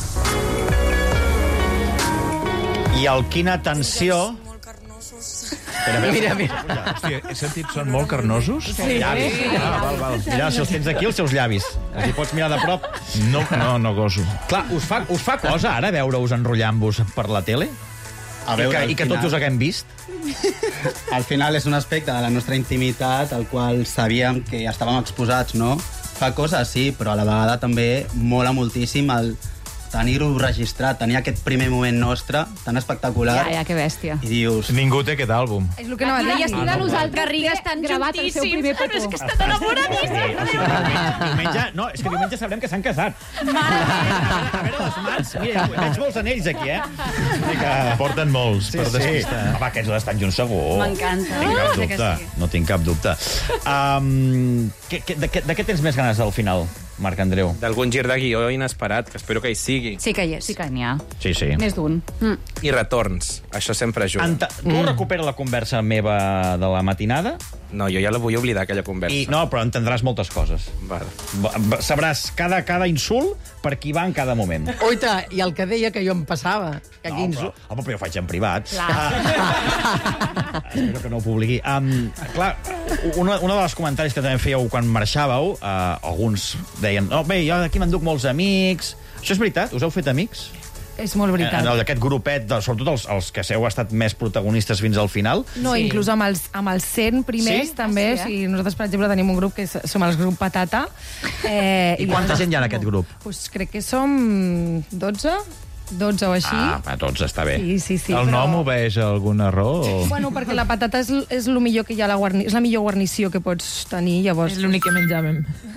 [SPEAKER 1] I el quina tensió... Espera,
[SPEAKER 23] mira, mira.
[SPEAKER 3] Hòstia, he sentit, són molt carnosos?
[SPEAKER 1] Sí. Llavis. Ah, val, val. Mira, si els tens aquí, els seus llavis. Els hi pots mirar de prop.
[SPEAKER 3] No, no, no goso.
[SPEAKER 1] Clar, us fa, us fa cosa ara veure-us enrotllant-vos per la tele?
[SPEAKER 6] A veure,
[SPEAKER 1] I que,
[SPEAKER 6] al
[SPEAKER 1] i que tots
[SPEAKER 6] final-
[SPEAKER 1] us haguem vist?
[SPEAKER 6] Al final és un aspecte de la nostra intimitat al qual sabíem que estàvem exposats, no? Fa coses, sí, però a la vegada també mola moltíssim el tenir-ho registrat, tenir aquest primer moment nostre tan espectacular.
[SPEAKER 11] Ja, ja, que bèstia.
[SPEAKER 6] I dius...
[SPEAKER 3] Ningú té aquest àlbum.
[SPEAKER 11] És el que no va dir.
[SPEAKER 5] Llàstima
[SPEAKER 11] de
[SPEAKER 5] de
[SPEAKER 11] nosaltres
[SPEAKER 5] Garrigues
[SPEAKER 11] que
[SPEAKER 5] tan
[SPEAKER 11] gravat el seu primer petó.
[SPEAKER 5] És que estan enamoradíssims.
[SPEAKER 1] Diumenge, no, és que diumenge sabrem que s'han casat. Mare a veure les mans. Mira, veig molts anells aquí, eh? Que...
[SPEAKER 3] Porten molts,
[SPEAKER 1] Sí,
[SPEAKER 3] per
[SPEAKER 1] sí.
[SPEAKER 3] despistar.
[SPEAKER 1] Home, aquests estan junts segur.
[SPEAKER 5] M'encanta.
[SPEAKER 1] No tinc cap
[SPEAKER 5] Sí que
[SPEAKER 1] dubte.
[SPEAKER 5] sí.
[SPEAKER 1] No tinc cap dubte. Um, que, que, de, què- de què tens més ganes al final, Marc Andreu?
[SPEAKER 4] D'algun gir de guió inesperat, que espero que hi sigui.
[SPEAKER 5] Sí que hi és.
[SPEAKER 11] Sí que n'hi ha.
[SPEAKER 1] Sí, sí.
[SPEAKER 11] Més d'un.
[SPEAKER 5] Mm.
[SPEAKER 4] I retorns. Això sempre ajuda.
[SPEAKER 1] Anta, tu mm. recupera la conversa meva de la matinada?
[SPEAKER 4] No, jo ja la vull oblidar, aquella conversa.
[SPEAKER 1] I, no, però entendràs moltes coses.
[SPEAKER 4] Val.
[SPEAKER 1] Va- va- Sabràs cada, cada insult per qui va en cada moment.
[SPEAKER 23] Oita, i el que deia que jo em passava. Que
[SPEAKER 1] No,
[SPEAKER 23] quins...
[SPEAKER 1] però, home, però jo ho faig en privat.
[SPEAKER 23] Clar.
[SPEAKER 1] Espero que no ho publiqui. Um, clar, una, una de les comentaris que també fèieu quan marxàveu, uh, alguns deien, no, bé, jo aquí m'enduc molts amics. Això és veritat? Us heu fet amics?
[SPEAKER 11] És molt veritat.
[SPEAKER 1] En el d'aquest grupet, de, sobretot els, els que heu estat més protagonistes fins al final.
[SPEAKER 11] No, sí. Inclús amb els, amb els cent primers,
[SPEAKER 1] Sí?
[SPEAKER 11] també.
[SPEAKER 1] Ah, sí, eh?
[SPEAKER 11] O sigui, nosaltres, per exemple, tenim un grup que és, som el grup Patata. Eh,
[SPEAKER 1] I quanta gent hi ha en aquest grup?
[SPEAKER 11] Pues, crec que som dotze, dotze o així.
[SPEAKER 1] Ah, a tots està bé.
[SPEAKER 11] Sí, sí, sí.
[SPEAKER 3] El
[SPEAKER 11] però...
[SPEAKER 3] nom obeeix a alguna raó? O...
[SPEAKER 11] Bueno, perquè la patata és, és, lo millor que hi ha a la guarni... és la millor guarnició que pots tenir, llavors...
[SPEAKER 28] És l'únic que menjàvem.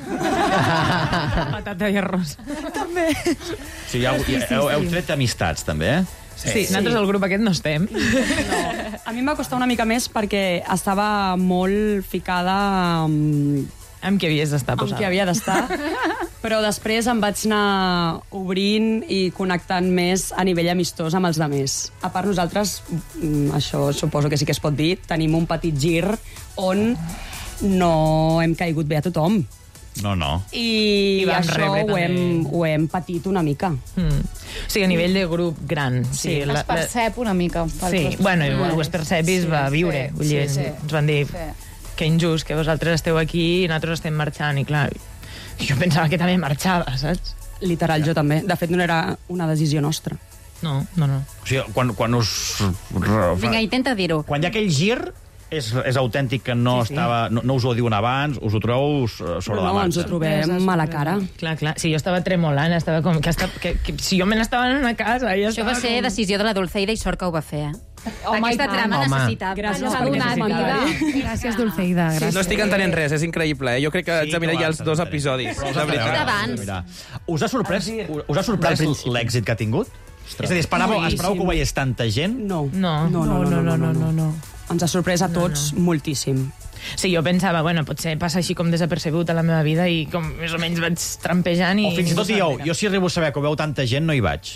[SPEAKER 28] Patata i arròs.
[SPEAKER 11] També.
[SPEAKER 1] Sí, ja,
[SPEAKER 11] Sí, sí, sí,
[SPEAKER 1] heu, heu
[SPEAKER 11] sí.
[SPEAKER 1] tret amistats, també, eh?
[SPEAKER 28] Sí, sí, nosaltres al grup aquest no estem.
[SPEAKER 27] A mi em va costar una mica més perquè estava molt ficada amb,
[SPEAKER 28] amb qui havies d'estar
[SPEAKER 27] amb
[SPEAKER 28] posada.
[SPEAKER 27] qui havia d'estar. Però després em vaig anar obrint i connectant més a nivell amistós amb els demés. A part, nosaltres, mm, això suposo que sí que es pot dir, tenim un petit gir on no hem caigut bé a tothom.
[SPEAKER 1] No, no.
[SPEAKER 27] I,
[SPEAKER 28] I vam
[SPEAKER 27] això
[SPEAKER 28] rebre
[SPEAKER 27] ho hem,
[SPEAKER 28] també.
[SPEAKER 27] ho hem patit una mica.
[SPEAKER 28] Mm. O sigui, a nivell de grup gran.
[SPEAKER 27] Sí,
[SPEAKER 28] la,
[SPEAKER 11] Es percep una mica. pel
[SPEAKER 28] Sí,
[SPEAKER 11] cos-
[SPEAKER 28] bueno, igual ho es percep i es
[SPEAKER 11] Sí,
[SPEAKER 28] va viure.
[SPEAKER 11] sí,
[SPEAKER 28] Vull dir,
[SPEAKER 11] sí, sí.
[SPEAKER 28] ens van dir
[SPEAKER 11] Sí.
[SPEAKER 28] que injust, que vosaltres esteu aquí i nosaltres estem marxant. I clar, jo pensava que també marxava, saps?
[SPEAKER 27] Literal, jo també. De fet, no era una decisió nostra.
[SPEAKER 28] No, no, no.
[SPEAKER 1] O sigui, quan, quan us...
[SPEAKER 5] Vinga, intenta dir-ho.
[SPEAKER 1] Quan hi ha aquell gir, és, és autèntic que no,
[SPEAKER 27] Sí, sí.
[SPEAKER 1] estava, no, no us ho diuen abans, us ho trobeu eh, sobre la
[SPEAKER 27] No, ens
[SPEAKER 1] marxa.
[SPEAKER 27] ho trobem a la cara.
[SPEAKER 28] Clar, clar. Sí, jo estava tremolant, estava com... Que, estava, que, que si jo me n'estava anant a casa... Jo
[SPEAKER 5] Això va ser decisió de la Dulceida i sort que ho va fer, eh?
[SPEAKER 11] Home,
[SPEAKER 5] Aquesta
[SPEAKER 11] i tant.
[SPEAKER 5] trama
[SPEAKER 28] Home.
[SPEAKER 5] necessitava.
[SPEAKER 27] Gràcies
[SPEAKER 11] Ens ha
[SPEAKER 27] per
[SPEAKER 11] donat
[SPEAKER 27] necessitava.
[SPEAKER 11] vida. Gràcies, Dulceida. Gràcies.
[SPEAKER 4] No estic entenent res, és increïble. Eh? Jo crec que haig de mirar ja els dos episodis.
[SPEAKER 1] Però us
[SPEAKER 4] De
[SPEAKER 1] has de
[SPEAKER 4] veritat.
[SPEAKER 1] veure,
[SPEAKER 5] D'abans.
[SPEAKER 1] mira. Us ha sorprès, us ha sorprès l'èxit que ha tingut? És a dir, esperàveu,
[SPEAKER 27] Boníssim.
[SPEAKER 1] esperàveu que ho veiés tanta gent?
[SPEAKER 27] No.
[SPEAKER 28] No,
[SPEAKER 27] No, no, no, no, no, no, no. Ens ha sorprès a tots no, no. moltíssim.
[SPEAKER 28] Sí, jo pensava, bueno, potser passa així com desapercebut a la meva vida i com més o menys vaig trampejant i...
[SPEAKER 1] O fins i tot dieu, jo si arribo a saber que ho veu tanta gent, no hi vaig.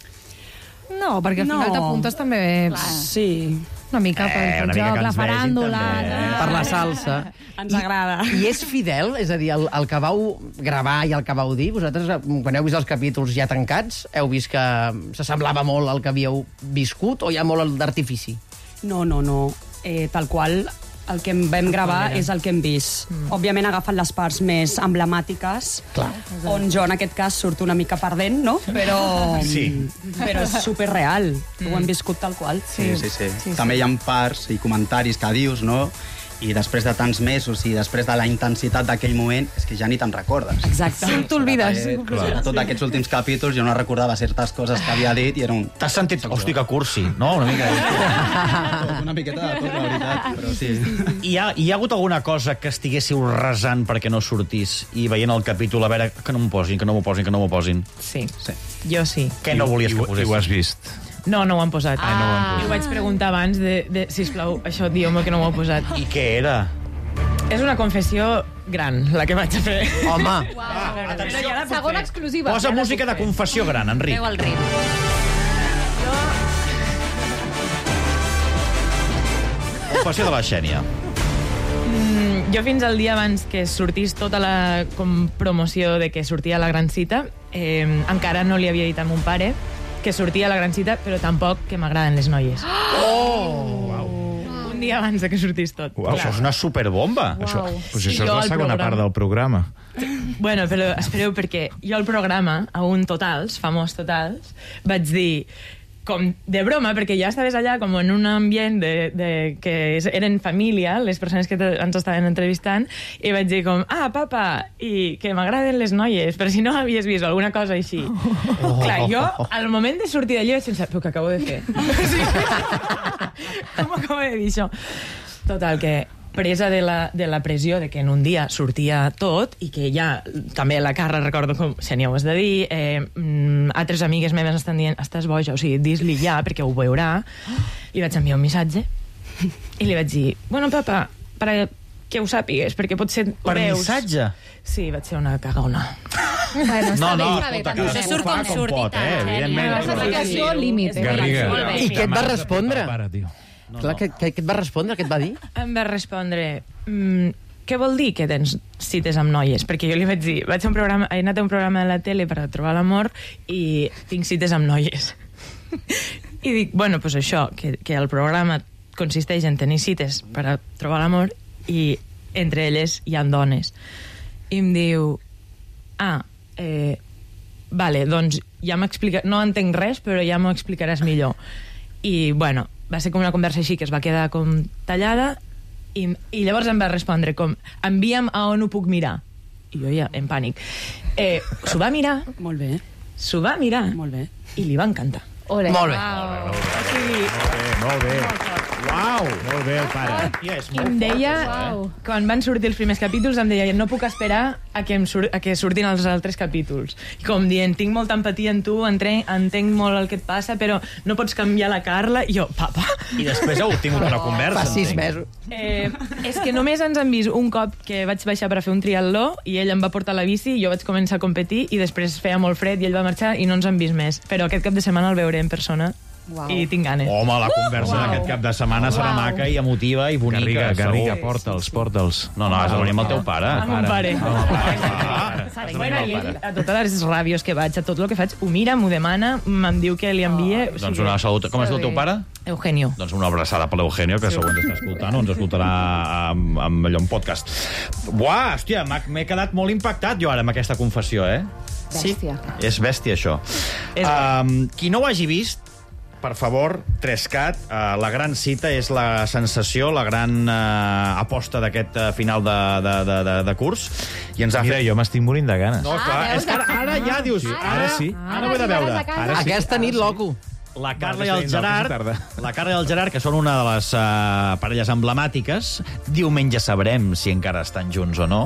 [SPEAKER 11] No, perquè al
[SPEAKER 27] No.
[SPEAKER 11] final t'apuntes també
[SPEAKER 27] Sí.
[SPEAKER 11] una mica pel,
[SPEAKER 1] Eh,
[SPEAKER 11] pel
[SPEAKER 1] una mica
[SPEAKER 11] joc,
[SPEAKER 1] que
[SPEAKER 11] la
[SPEAKER 1] ens vegin,
[SPEAKER 11] faràndula...
[SPEAKER 1] també, eh?
[SPEAKER 11] tal.
[SPEAKER 23] Per la salsa.
[SPEAKER 27] Ens agrada.
[SPEAKER 23] I és fidel? És a dir, el, el que vau gravar i el que vau dir, vosaltres, quan heu vist els capítols ja tancats, heu vist que s'assemblava molt al que havíeu viscut o hi ha molt d'artifici?
[SPEAKER 27] No, no, no. Eh, tal qual, el que vam gravar és el que hem vist. Mm. Òbviament agafen les parts més emblemàtiques,
[SPEAKER 23] Clar.
[SPEAKER 27] on jo en aquest cas surto una mica perdent, no? Però,
[SPEAKER 1] Sí.
[SPEAKER 27] però és superreal. Mm. Ho hem viscut tal qual.
[SPEAKER 6] Sí, sí, sí. sí. També hi ha parts i comentaris que dius, no?, i després de tants mesos i després de la intensitat d'aquell moment, és que ja ni te'n recordes.
[SPEAKER 23] Exacte. Sí, t'olvides.
[SPEAKER 6] Tot d'aquests últims capítols jo no recordava certes coses que havia dit i era un...
[SPEAKER 1] T'has sentit, hosti, que cursi, no? Una mica de...
[SPEAKER 6] Una miqueta de tot, la veritat, però sí.
[SPEAKER 1] Hi ha, hi ha hagut alguna cosa que estiguéssiu resant perquè no sortís i veient el capítol, a veure, que no m'ho posin, que no m'ho posin, que no m'ho posin?
[SPEAKER 28] Sí.
[SPEAKER 6] sí.
[SPEAKER 28] Jo sí.
[SPEAKER 1] Què no volies que posessin?
[SPEAKER 3] I ho has vist?
[SPEAKER 28] No, no ho han posat.
[SPEAKER 3] Ah, no ho han posat.
[SPEAKER 28] I ho vaig preguntar abans de, de sisplau, això, dieu-me que no ho heu posat.
[SPEAKER 1] I què era?
[SPEAKER 28] És una confessió gran, la que vaig a fer.
[SPEAKER 23] Home!
[SPEAKER 28] Wow.
[SPEAKER 11] Atenció. Segona exclusiva.
[SPEAKER 1] Posa música de confessió gran, Enric.
[SPEAKER 5] Veu el ritme.
[SPEAKER 1] Confessió de la Xènia.
[SPEAKER 28] Mm, jo fins al dia abans que sortís tota la com, promoció de que sortia la gran cita, eh, encara no li havia dit a mon pare que sortia la gran cita, però tampoc que m'agraden les noies.
[SPEAKER 3] Oh! Wow.
[SPEAKER 28] Un dia abans de que sortís tot.
[SPEAKER 1] Wow. Això és una superbomba.
[SPEAKER 28] Wow.
[SPEAKER 3] Això, pues
[SPEAKER 28] Sí,
[SPEAKER 3] això és
[SPEAKER 28] jo
[SPEAKER 3] la
[SPEAKER 28] al
[SPEAKER 3] segona
[SPEAKER 28] programa.
[SPEAKER 3] part del programa.
[SPEAKER 28] Bueno, però espereu, perquè jo al programa, a un Totals, famós Totals, vaig dir, com de broma, perquè ja estaves allà com en un ambient de, de, que eren família, les persones que ens estaven entrevistant, i vaig dir com, ah, papa, i que m'agraden les noies, però si no havies vist alguna cosa així. Oh. Clar, jo, al moment de sortir d'allò, vaig pensar, però què acabo de fer? Com acabo de dir això? Total, que presa de la, de la pressió de que en un dia sortia tot i que ja, també la Carla recordo com, Xènia, ho has de dir, eh, mm, altres amigues meves estan dient, estàs boja, o sigui, dis-li ja perquè ho veurà. Li vaig enviar un missatge i li vaig dir, bueno, papa, per que ho sàpigues, perquè potser ho
[SPEAKER 1] Per
[SPEAKER 28] veus.
[SPEAKER 1] missatge?
[SPEAKER 28] Sí, vaig ser una cagona.
[SPEAKER 11] Bueno,
[SPEAKER 1] No, no,
[SPEAKER 11] està bé,
[SPEAKER 1] escolta,
[SPEAKER 11] també.
[SPEAKER 1] cadascú
[SPEAKER 5] surt
[SPEAKER 1] fa
[SPEAKER 5] com
[SPEAKER 1] com
[SPEAKER 5] surt i
[SPEAKER 1] pot,
[SPEAKER 5] tant,
[SPEAKER 1] eh?
[SPEAKER 5] Xènia.
[SPEAKER 1] Evidentment.
[SPEAKER 11] La classificació límit. eh?
[SPEAKER 3] Garriga.
[SPEAKER 5] Molt bé.
[SPEAKER 23] I què et va respondre?
[SPEAKER 3] Pare, tio.
[SPEAKER 1] No,
[SPEAKER 23] Clar,
[SPEAKER 1] no.
[SPEAKER 23] què, què, què et va respondre? Què et va dir?
[SPEAKER 28] Em va respondre, mm, què vol dir que tens cites amb noies? Perquè jo li vaig dir, vaig a un programa, he anat a un programa de la tele per a trobar l'amor i tinc cites amb noies. I dic, bueno, doncs això, que, que el programa consisteix en tenir cites per a trobar l'amor i entre elles hi ha dones. I em diu, ah, eh, vale, doncs ja m'explica, no entenc res, però ja m'ho explicaràs millor. I, bueno, va ser com una conversa així que es va quedar com tallada i, i llavors em va respondre com, envia'm a on ho puc mirar. I jo ja, en pànic. Eh, s'ho va mirar.
[SPEAKER 27] Molt bé.
[SPEAKER 28] S'ho va mirar.
[SPEAKER 27] Molt bé.
[SPEAKER 28] I li va encantar.
[SPEAKER 11] Ole.
[SPEAKER 23] Molt bé.
[SPEAKER 28] Wow. O sigui,
[SPEAKER 3] Molt bé. Uau! Molt bé, el pare.
[SPEAKER 1] Ja, és
[SPEAKER 28] I
[SPEAKER 1] molt
[SPEAKER 28] em deia,
[SPEAKER 11] Uau.
[SPEAKER 28] quan van sortir els primers capítols, em deia, no puc esperar a que, em sur a que surtin els altres capítols. I com dient, tinc molta empatia en tu, entenc, entenc molt el que et passa, però no pots canviar la Carla. I jo, papa...
[SPEAKER 1] I després heu tingut una conversa.
[SPEAKER 23] Fa sis
[SPEAKER 1] entenc.
[SPEAKER 23] mesos.
[SPEAKER 28] Eh, és que només ens han vist un cop que vaig baixar per a fer un triatló i ell em va portar la bici, jo vaig començar a competir i després feia molt fred i ell va marxar i no ens han vist més. Però aquest cap de setmana el veuré en persona. Wow. I tinc ganes.
[SPEAKER 1] Home, la conversa
[SPEAKER 28] Uau.
[SPEAKER 1] d'aquest cap de setmana serà
[SPEAKER 28] Uau.
[SPEAKER 1] maca i emotiva i bonica.
[SPEAKER 3] Garriga, Garriga,
[SPEAKER 1] segur.
[SPEAKER 3] porta'ls, porta'ls.
[SPEAKER 1] No, no, has de venir amb el teu pare.
[SPEAKER 28] Amb mon pare.
[SPEAKER 1] Ah,
[SPEAKER 28] Bueno, i ell, a totes les ràbios que vaig, a tot el que faig, ho mira, m'ho demana, me'n diu que li envie... o
[SPEAKER 1] Doncs
[SPEAKER 28] sigui,
[SPEAKER 1] una salut. Com es diu el teu pare?
[SPEAKER 28] Eugenio.
[SPEAKER 1] Doncs una abraçada per l'Eugenio, que segur ens està escoltant, o ens escoltarà amb, amb allò, un podcast. Buah, hòstia, m'ha- m'he quedat molt impactat jo ara amb aquesta confessió, eh?
[SPEAKER 11] Bèstia.
[SPEAKER 1] És bèstia, això.
[SPEAKER 28] És
[SPEAKER 1] Um, qui no ho hagi vist, per favor, Trescat, uh, la gran cita és la sensació, la gran uh, aposta d'aquest uh, final de, de, de, de, de curs. I ens ha
[SPEAKER 3] Mira,
[SPEAKER 1] fet...
[SPEAKER 3] jo m'estic morint de ganes.
[SPEAKER 1] No, clar,
[SPEAKER 11] veus?
[SPEAKER 1] és que ara, ara ja dius...
[SPEAKER 11] Ara-
[SPEAKER 1] Ara
[SPEAKER 3] sí.
[SPEAKER 1] Ara ho he de veure.
[SPEAKER 11] arribaràs a casa.
[SPEAKER 3] Ara sí.
[SPEAKER 23] Aquesta nit, loco.
[SPEAKER 1] La Carla
[SPEAKER 3] Va,
[SPEAKER 1] i el
[SPEAKER 3] aquesta nit, no,
[SPEAKER 1] Gerard,
[SPEAKER 3] aquesta
[SPEAKER 1] la Carla i el Gerard, que són una de les uh, parelles emblemàtiques, diumenge sabrem si encara estan junts o no.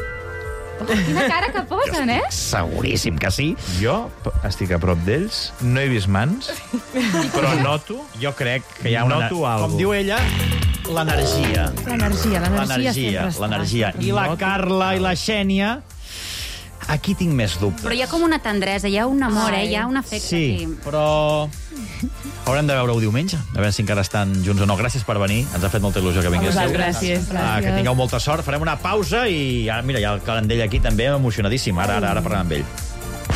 [SPEAKER 11] Quina cara que posen, eh?
[SPEAKER 1] Seguríssim que sí.
[SPEAKER 3] Jo p- estic a prop d'ells, no he vist mans, però noto...
[SPEAKER 1] Jo crec que hi ha una...
[SPEAKER 3] Noto algo.
[SPEAKER 1] Com diu ella, l'energia.
[SPEAKER 28] L'energia, l'energia
[SPEAKER 1] L'energia,
[SPEAKER 28] sempre està.
[SPEAKER 1] l'energia. I la Carla i la Xènia, aquí tinc més dubtes.
[SPEAKER 5] Però hi ha com una tendresa, hi ha un amor, eh? Hi ha un afecte
[SPEAKER 1] Sí,
[SPEAKER 5] aquí.
[SPEAKER 1] però haurem de veure-ho diumenge, a veure si encara estan junts o no. Gràcies per venir, ens ha fet molta il·lusió que vinguéssiu.
[SPEAKER 28] Gràcies.
[SPEAKER 1] Ah, que tingueu molta sort, farem una pausa i ara, mira, hi ha el calendell aquí també emocionadíssim. Ara, ara, ara parlem amb ell.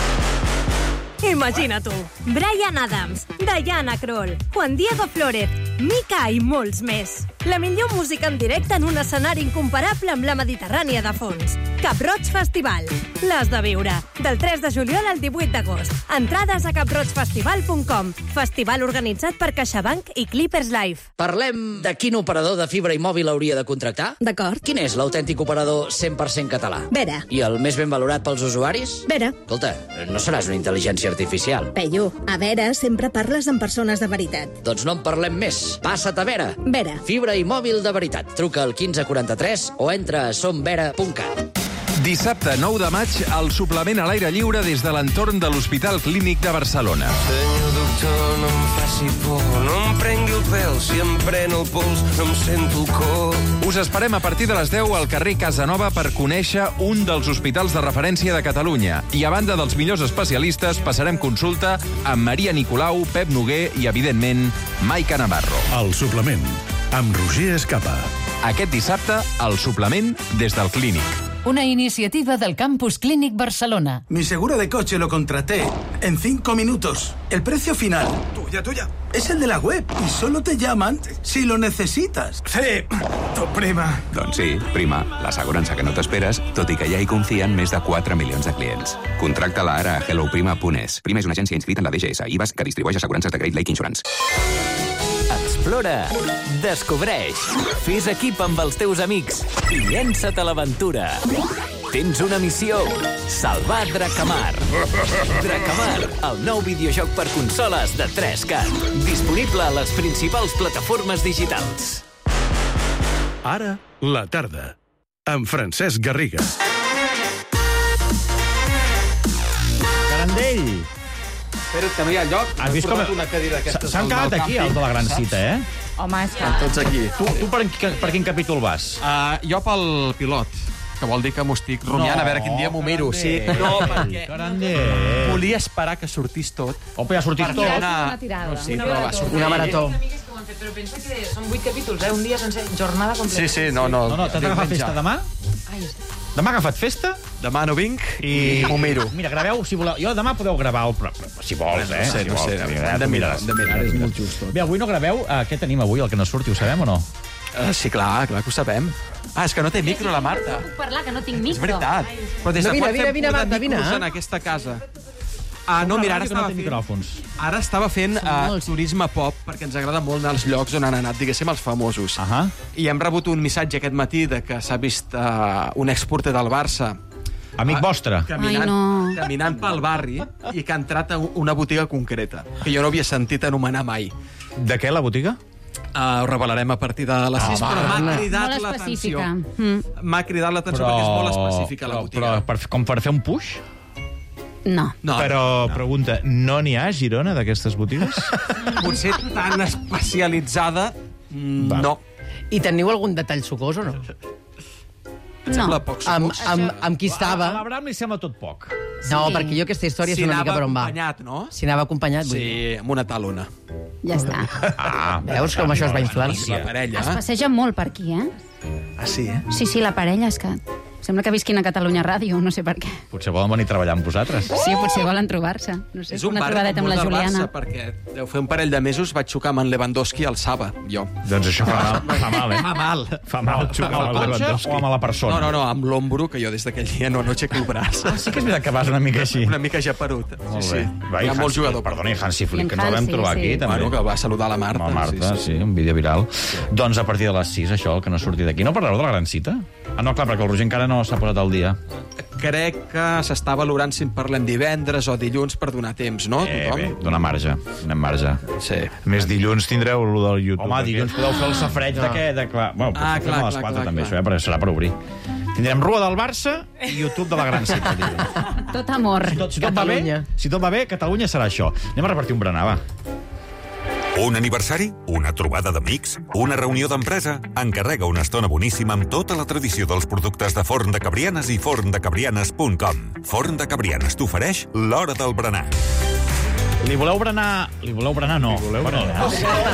[SPEAKER 8] Imagina tu, Bryan Adams, Diana Kroll, Juan Diego Flórez, Mica i molts més. La millor música en directe en un escenari incomparable amb la Mediterrània de fons. Cap Roig Festival. L'has de viure. Del tres de juliol al divuit d'agost. Entrades a cap roig festival punt com. Festival organitzat per CaixaBank i Clippers Live.
[SPEAKER 9] Parlem de quin operador de fibra i mòbil hauria de contractar?
[SPEAKER 8] D'acord.
[SPEAKER 9] Quin és l'autèntic operador cent per cent català?
[SPEAKER 8] Vera.
[SPEAKER 9] I el més ben valorat pels usuaris?
[SPEAKER 8] Vera.
[SPEAKER 9] Escolta, no seràs una intel·ligència artificial.
[SPEAKER 8] Peyu, a Vera sempre parles amb persones de veritat.
[SPEAKER 9] Doncs no en parlem més. Passa't a Vera.
[SPEAKER 8] Vera.
[SPEAKER 9] Fibra i mòbil de veritat. Truca al quinze quaranta-tres o entra a somvera punt cat.
[SPEAKER 10] Dissabte nou de maig, el suplement a l'aire lliure des de l'entorn de l'Hospital Clínic de Barcelona.
[SPEAKER 12] Senyor doctor, no em faci por, no em prengui el pèl, si em pren el pols no em sento el cor.
[SPEAKER 10] Us esperem a partir de les deu al carrer Casanova per conèixer un dels hospitals de referència de Catalunya. I a banda dels millors especialistes, passarem consulta amb Maria Nicolau, Pep Noguer i, evidentment, Maica Navarro.
[SPEAKER 2] El suplement, amb Roger Escapa.
[SPEAKER 10] Aquest dissabte, el suplement des del Clínic.
[SPEAKER 13] Una iniciativa del Campus Clínic Barcelona.
[SPEAKER 14] Mi seguro de coche lo contraté en cinco minutos. El precio final, tuya, tuya, es el de la web y solo te llaman si lo necesitas. Sí, tu prima.
[SPEAKER 15] Doncs sí, prima, l'assegurança que no t'esperes, tot i que ja hi confien més de quatre milions de clients. Contracta-la ara a hello prima punt es. Prima és una agència inscrita en la D G S, I V A S, que distribueix assegurances de Great Lake Insurance.
[SPEAKER 16] Explora, descobreix, fes equip amb els teus amics i llença't a l'aventura. Tens una missió: salvar Dracamar. Dracamar, el nou videojoc per consoles de tres cat. Disponible a les principals plataformes digitals.
[SPEAKER 2] Ara, la tarda, amb Francesc Garriga.
[SPEAKER 1] Garandell!
[SPEAKER 4] Espera't, que no hi ha lloc.
[SPEAKER 1] Has vist com... S'han quedat aquí, els de la gran cita, eh?
[SPEAKER 11] Home, és que...
[SPEAKER 4] Tots aquí.
[SPEAKER 1] Tu, tu per, per quin capítol vas?
[SPEAKER 4] Uh, jo pel pilot, que vol dir que m'ho estic rumiant,
[SPEAKER 1] No,
[SPEAKER 4] a veure quin dia m'ho miro. Sí, no, perquè
[SPEAKER 1] Garandell.
[SPEAKER 4] volia esperar que sortís tot.
[SPEAKER 1] Opa, ja ha sortit tot.
[SPEAKER 4] Una,
[SPEAKER 11] Una tirada.
[SPEAKER 4] no sé,
[SPEAKER 11] Una
[SPEAKER 4] però va
[SPEAKER 11] marató.
[SPEAKER 4] sortir.
[SPEAKER 23] Una marató.
[SPEAKER 28] Però pensa que són vuit capítols, eh? Un dia sencer, jornada completa.
[SPEAKER 4] Sí, sí, no, no.
[SPEAKER 1] No, no, t'has d'agafar festa demà?
[SPEAKER 28] Ai, és...
[SPEAKER 1] Demà ha agafat festa?
[SPEAKER 4] Demà no vinc i m'ho miro.
[SPEAKER 1] Mira, graveu, si voleu. Jo demà podeu gravar el... Però, però, si vols, eh?
[SPEAKER 4] No sé,
[SPEAKER 1] si
[SPEAKER 4] no
[SPEAKER 1] vols,
[SPEAKER 4] sé.
[SPEAKER 1] que
[SPEAKER 4] Hem de mirar, hem de mirar. És molt just tot.
[SPEAKER 1] Bé, avui no graveu. Uh, què tenim avui, el que no surti, ho sabem o no?
[SPEAKER 4] Uh, sí, clar, clar que ho sabem. Ah, és que no té micro, la Marta.
[SPEAKER 5] Puc parlar, que no tinc micro.
[SPEAKER 4] És veritat. Però des de
[SPEAKER 23] No, vine,
[SPEAKER 4] quan
[SPEAKER 23] vine,
[SPEAKER 4] fem
[SPEAKER 23] vine,
[SPEAKER 4] pur de
[SPEAKER 23] Marta, vine,
[SPEAKER 4] micros
[SPEAKER 23] eh?
[SPEAKER 4] en aquesta casa? Ah, no, mira, ara
[SPEAKER 1] Que no
[SPEAKER 4] estava
[SPEAKER 1] té
[SPEAKER 4] fent...
[SPEAKER 1] micròfons.
[SPEAKER 4] Ara estava fent uh, turisme pop, perquè ens agrada molt anar als llocs on han anat, diguéssim, els famosos.
[SPEAKER 1] Uh -huh.
[SPEAKER 4] I hem rebut un missatge aquest matí de que s'ha vist uh, un exporter del Barça
[SPEAKER 1] Amic vostre.
[SPEAKER 4] caminant,
[SPEAKER 5] Ai, no.
[SPEAKER 4] caminant pel barri i que ha entrat a una botiga concreta, que jo no havia sentit anomenar mai.
[SPEAKER 1] De què, la botiga?
[SPEAKER 4] Uh, ho revelarem a partir de les sis,
[SPEAKER 1] Home.
[SPEAKER 4] però m'ha cridat
[SPEAKER 5] Molt
[SPEAKER 4] l'atenció.
[SPEAKER 5] específica. Mm.
[SPEAKER 4] M'ha cridat l'atenció perquè és molt específica la
[SPEAKER 1] però,
[SPEAKER 4] botiga.
[SPEAKER 1] però per, com per fer un push?
[SPEAKER 5] No.
[SPEAKER 4] No,
[SPEAKER 3] Però,
[SPEAKER 4] no.
[SPEAKER 3] pregunta, no n'hi ha a Girona d'aquestes botigues?
[SPEAKER 4] Potser tan especialitzada, mm,
[SPEAKER 3] Va.
[SPEAKER 4] no.
[SPEAKER 23] I teniu algun detall sucós o no?
[SPEAKER 4] Em sembla poc
[SPEAKER 23] Amb,
[SPEAKER 4] sucós.
[SPEAKER 23] amb, amb qui
[SPEAKER 1] A
[SPEAKER 23] estava?
[SPEAKER 1] l'Abraham li sembla tot poc.
[SPEAKER 23] No,
[SPEAKER 5] Sí.
[SPEAKER 23] perquè jo aquesta història
[SPEAKER 4] Si
[SPEAKER 23] és una
[SPEAKER 4] anava
[SPEAKER 23] mica per on va.
[SPEAKER 4] acompanyat, no?
[SPEAKER 23] Si anava acompanyat, vull dir.
[SPEAKER 4] Sí, amb una talona.
[SPEAKER 5] Ja està.
[SPEAKER 1] Ah,
[SPEAKER 23] Veus com això es va inflant?
[SPEAKER 4] La parella.
[SPEAKER 5] Es passeja molt per aquí, eh?
[SPEAKER 4] Ah, sí, eh?
[SPEAKER 5] Sí, sí, la parella és que... Sembla que visquin a Catalunya Ràdio, no sé per què.
[SPEAKER 1] Potser volen venir a treballar amb vosaltres.
[SPEAKER 5] Sí, potser volen trobar-se. No sé,
[SPEAKER 4] És un
[SPEAKER 5] una
[SPEAKER 4] barri
[SPEAKER 5] trobadeta amb
[SPEAKER 4] molt
[SPEAKER 5] la
[SPEAKER 4] del
[SPEAKER 5] Juliana.
[SPEAKER 4] Barça, perquè deu fer un parell de mesos vaig xocar amb en Lewandowski al Saba, jo.
[SPEAKER 3] Doncs això fa mal, fa mal, eh?
[SPEAKER 4] Fa mal.
[SPEAKER 3] Fa mal xocar amb el Lewandowski.
[SPEAKER 1] O amb la persona?
[SPEAKER 4] No, no, no, amb l'ombro, que jo des d'aquell dia no, no aixeco el braç.
[SPEAKER 1] Ah, sí que és veritat que vas una mica així.
[SPEAKER 4] Una mica japerut.
[SPEAKER 1] Molt
[SPEAKER 4] Sí,
[SPEAKER 1] bé.
[SPEAKER 4] sí.
[SPEAKER 1] Va,
[SPEAKER 4] Hi ha
[SPEAKER 1] i
[SPEAKER 4] molt
[SPEAKER 1] Hansi-
[SPEAKER 4] jugador.
[SPEAKER 1] Perdona, i Hansi Flick,
[SPEAKER 5] I en
[SPEAKER 1] que ens el vam
[SPEAKER 5] Hansi,
[SPEAKER 1] trobar
[SPEAKER 5] sí.
[SPEAKER 1] aquí, també.
[SPEAKER 4] Bueno, que va saludar la Marta.
[SPEAKER 1] Amb la Marta,
[SPEAKER 4] sí,
[SPEAKER 1] sí, un vídeo viral. Doncs a partir de les sis, això, el que no surti d'aquí. No parlareu de la gran cita? Ah, no, clar, perquè el Roger encara no s'ha posat al dia.
[SPEAKER 4] Crec que s'està valorant si en parlem divendres o dilluns per donar temps, no?
[SPEAKER 1] Eh,
[SPEAKER 4] Tothom?
[SPEAKER 1] bé, dona marge. Donem marge.
[SPEAKER 4] Sí.
[SPEAKER 3] Més dilluns tindreu el del YouTube.
[SPEAKER 1] Home, dilluns podeu fer el safreig de què? De, clar, bueno,
[SPEAKER 4] Ah,
[SPEAKER 1] ah,
[SPEAKER 4] clar,
[SPEAKER 1] a les
[SPEAKER 4] clar,
[SPEAKER 1] quatre
[SPEAKER 4] clar,
[SPEAKER 1] també,
[SPEAKER 4] clar.
[SPEAKER 1] això, eh, perquè serà per obrir. Tindrem Rua del Barça i YouTube de la gran cita. el dilluns.
[SPEAKER 5] Tot amor.
[SPEAKER 1] Si tot, si tot va bé, si tot va bé, Catalunya serà això. Anem a repartir un berenar, va.
[SPEAKER 29] Un aniversari? Una trobada d'amics? Una reunió d'empresa? Encarrega una estona boníssima amb tota la tradició dels productes de Forn de Cabrianes i forn de cabrianes punt com. Forn de Cabrianes t'ofereix l'hora del berenar.
[SPEAKER 1] Li voleu berenar... Li voleu berenar, no. Li voleu berenar?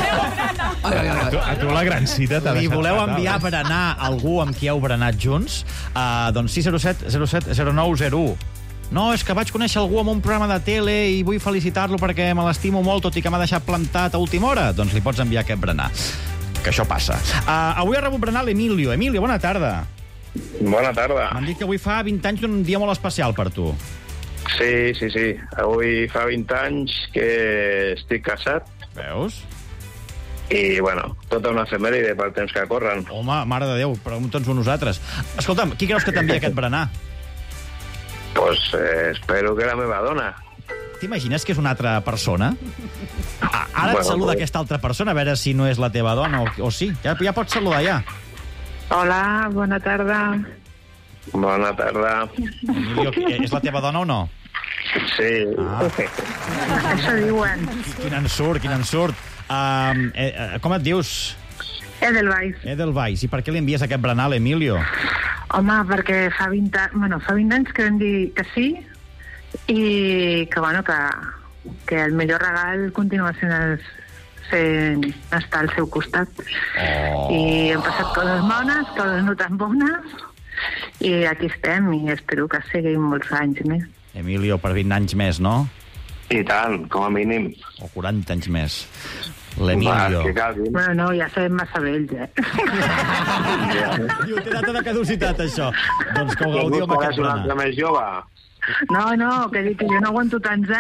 [SPEAKER 3] A tu, a tu la gran cita t'ha
[SPEAKER 1] Li
[SPEAKER 3] deixat
[SPEAKER 1] voleu
[SPEAKER 3] fatal,
[SPEAKER 1] enviar a
[SPEAKER 3] eh?
[SPEAKER 1] berenar algú amb qui heu berenat junts? Uh, doncs sis zero set zero set zero nou zero u. no, és que vaig conèixer algú en un programa de tele i vull felicitar-lo perquè me l'estimo molt, tot i que m'ha deixat plantat a última hora, doncs li pots enviar aquest berenar. Que això passa. Uh, avui ha rebut berenar l'Emilio. Emilio, bona tarda.
[SPEAKER 17] Bona tarda.
[SPEAKER 1] M'han dit que avui fa vint anys d'un dia molt especial per tu.
[SPEAKER 17] Sí, sí, sí. Avui fa vint anys que estic casat.
[SPEAKER 1] Veus?
[SPEAKER 17] I, bueno, tota una efemèride pel temps que corren.
[SPEAKER 1] Home, mare de Déu, pregunta'ns-ho nosaltres. Escolta'm, qui creus que t'envia aquest berenar?
[SPEAKER 17] Pues eh, espero que la meva dona.
[SPEAKER 1] T'imagines que és una altra persona? Ah, ara
[SPEAKER 17] Bueno,
[SPEAKER 1] et saluda
[SPEAKER 17] pues-
[SPEAKER 1] aquesta altra persona, a veure si no és la teva dona o, o sí. Ja, ja pots saludar, ja.
[SPEAKER 18] Hola, bona tarda.
[SPEAKER 17] Bona tarda.
[SPEAKER 1] Emilio, és la teva dona o no?
[SPEAKER 17] Sí.
[SPEAKER 1] Ah.
[SPEAKER 18] Això diuen.
[SPEAKER 1] Quin ensurt, quin ensurt. Uh, eh, eh, com et dius?
[SPEAKER 18] Edelweiss.
[SPEAKER 1] Edelweiss. I per què li envies aquest berenar a l'Emilio?
[SPEAKER 18] Home, perquè fa vint, a- bueno, fa vint anys que vam dir que sí i que, bueno, que, que el millor regal continua sent, el, sent estar al seu costat.
[SPEAKER 1] Oh.
[SPEAKER 18] I hem passat coses bones, coses no tan bones, i aquí estem, i espero que siguin molts anys més.
[SPEAKER 1] Emilio, per vint anys més, no?
[SPEAKER 17] I tant, com a mínim.
[SPEAKER 1] O quaranta anys més. L'Emilio.
[SPEAKER 17] Va, que calguin.
[SPEAKER 18] Bueno, no, ja sabem massa vells, eh?
[SPEAKER 1] Diu, té data de caducitat, això. Doncs que ho gaudiu amb aquest
[SPEAKER 17] un altre
[SPEAKER 1] berenar.
[SPEAKER 17] més jove.
[SPEAKER 18] No, no, que dic que jo no aguanto tants anys.